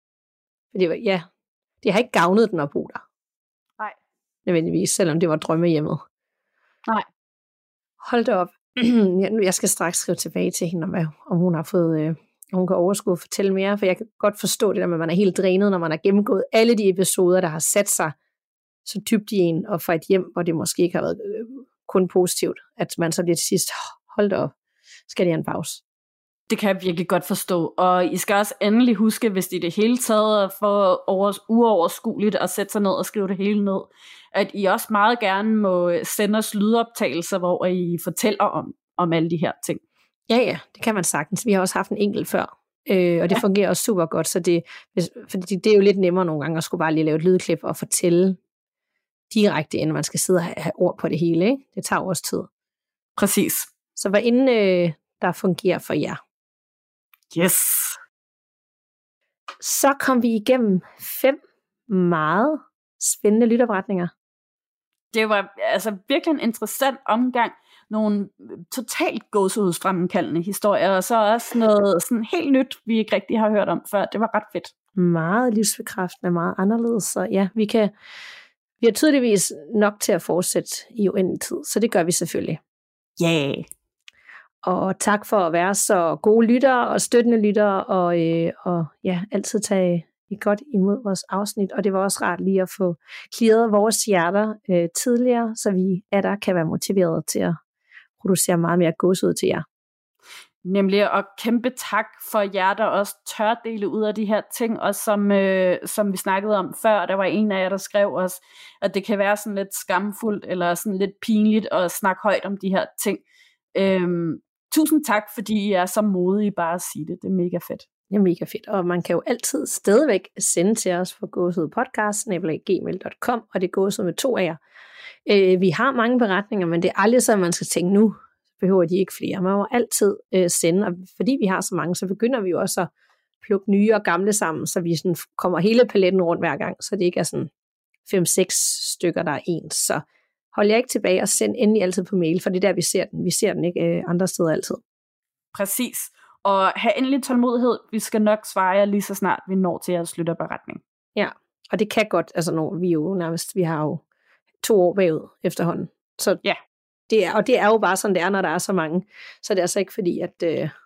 Det har ikke gavnet den at bo der. Nej. Nødvendigvis, selvom det var drømmehjemmet. Nej. Hold da op. Jeg skal straks skrive tilbage til hende, om hun har fået, hun kan overskue at fortælle mere, for jeg kan godt forstå det der med, at man er helt drænet, når man har gennemgået alle de episoder, der har sat sig så dybt i en, og fra et hjem, hvor det måske ikke har været kun positivt, at man så bliver til sidst, hold da op, skal det have en pause. Det kan jeg virkelig godt forstå, og I skal også endelig huske, hvis det i det hele taget er for uoverskueligt at sætte sig ned og skrive det hele ned, at I også meget gerne må sende os lydoptagelser, hvor I fortæller om alle de her ting. Ja, det kan man sagtens. Vi har også haft en enkelt før, og det fungerer også super godt, så fordi det er jo lidt nemmere nogle gange at skulle bare lige lave et lydklip og fortælle direkte, inden man skal sidde og have ord på det hele. Ikke? Det tager også tid. Præcis. Så hvad inden der fungerer for jer? Yes. Så kom vi igennem 5 meget spændende lytopretninger. Det var altså virkelig en interessant omgang. Nogle totalt gåsehudsfremkaldende historier, og så også noget sådan helt nyt, vi ikke rigtig har hørt om før. Det var ret fedt. Meget livsbekræftende, meget anderledes. Så ja, vi har tydeligvis nok til at fortsætte i uendelig tid, så det gør vi selvfølgelig. Ja. Yeah. Og tak for at være så gode lyttere og støttende lyttere, og ja, altid tage godt imod vores afsnit. Og det var også rart lige at få clearet vores hjerter tidligere, så vi kan være motiveret til at producere meget mere gåsehud til jer. Nemlig, og kæmpe tak for jer, der også tør dele ud af de her ting, og som vi snakkede om før, der var en af jer, der skrev os, at det kan være sådan lidt skamfuldt, eller sådan lidt pinligt at snakke højt om de her ting. Tusind tak, fordi I er så modige bare at sige det. Det er mega fedt. Det er mega fedt, og man kan jo altid stadigvæk sende til os på gåsehudpodcast@gmail.com, og det gåsehud med 2 af jer. Vi har mange beretninger, men det er aldrig så, at man skal tænke, nu behøver de ikke flere. Man må altid sende, og fordi vi har så mange, så begynder vi jo også at plukke nye og gamle sammen, så vi sådan kommer hele paletten rundt hver gang, så det ikke er sådan 5-6 stykker, der er ens. Så hold jer ikke tilbage og send endelig altid på mail, for det er der, vi ser den. Vi ser den ikke andre steder altid. Præcis. Og have endelig tålmodighed. Vi skal nok svare jer lige så snart vi når til jeres lytterberetning. Ja, og det kan godt, altså når vi har jo 2 år bagud efterhånden. Så ja. Det er jo bare sådan, det er, når der er så mange. Så det er altså ikke fordi, at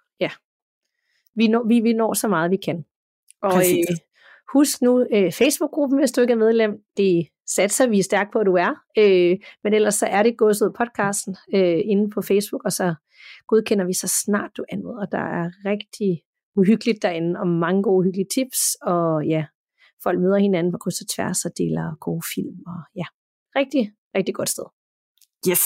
vi når så meget, vi kan. Og husk nu Facebook-gruppen, hvis du ikke er medlem. Det satser vi stærkt på, at du er. Men ellers så er det Gåsehud podcasten inde på Facebook, og så godkender vi så snart du anmoder. Der er rigtig uhyggeligt derinde, og mange gode uhyggelige tips, og ja, folk møder hinanden på kryds og tværs og deler gode film, og ja, rigtig, rigtig godt sted. Yes.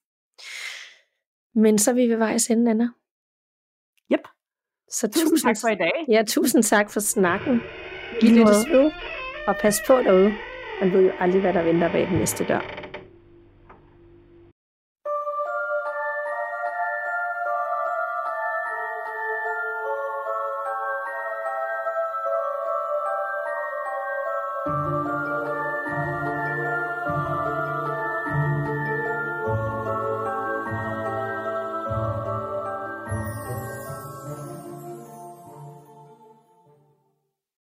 Men så er vi ved vejs ende, Anna. Yep. Så tusind tak for i dag. Ja, tusind tak for snakken. Vi lyttes ved, og pas på derude. Man ved jo aldrig, hvad der venter bag den næste dør.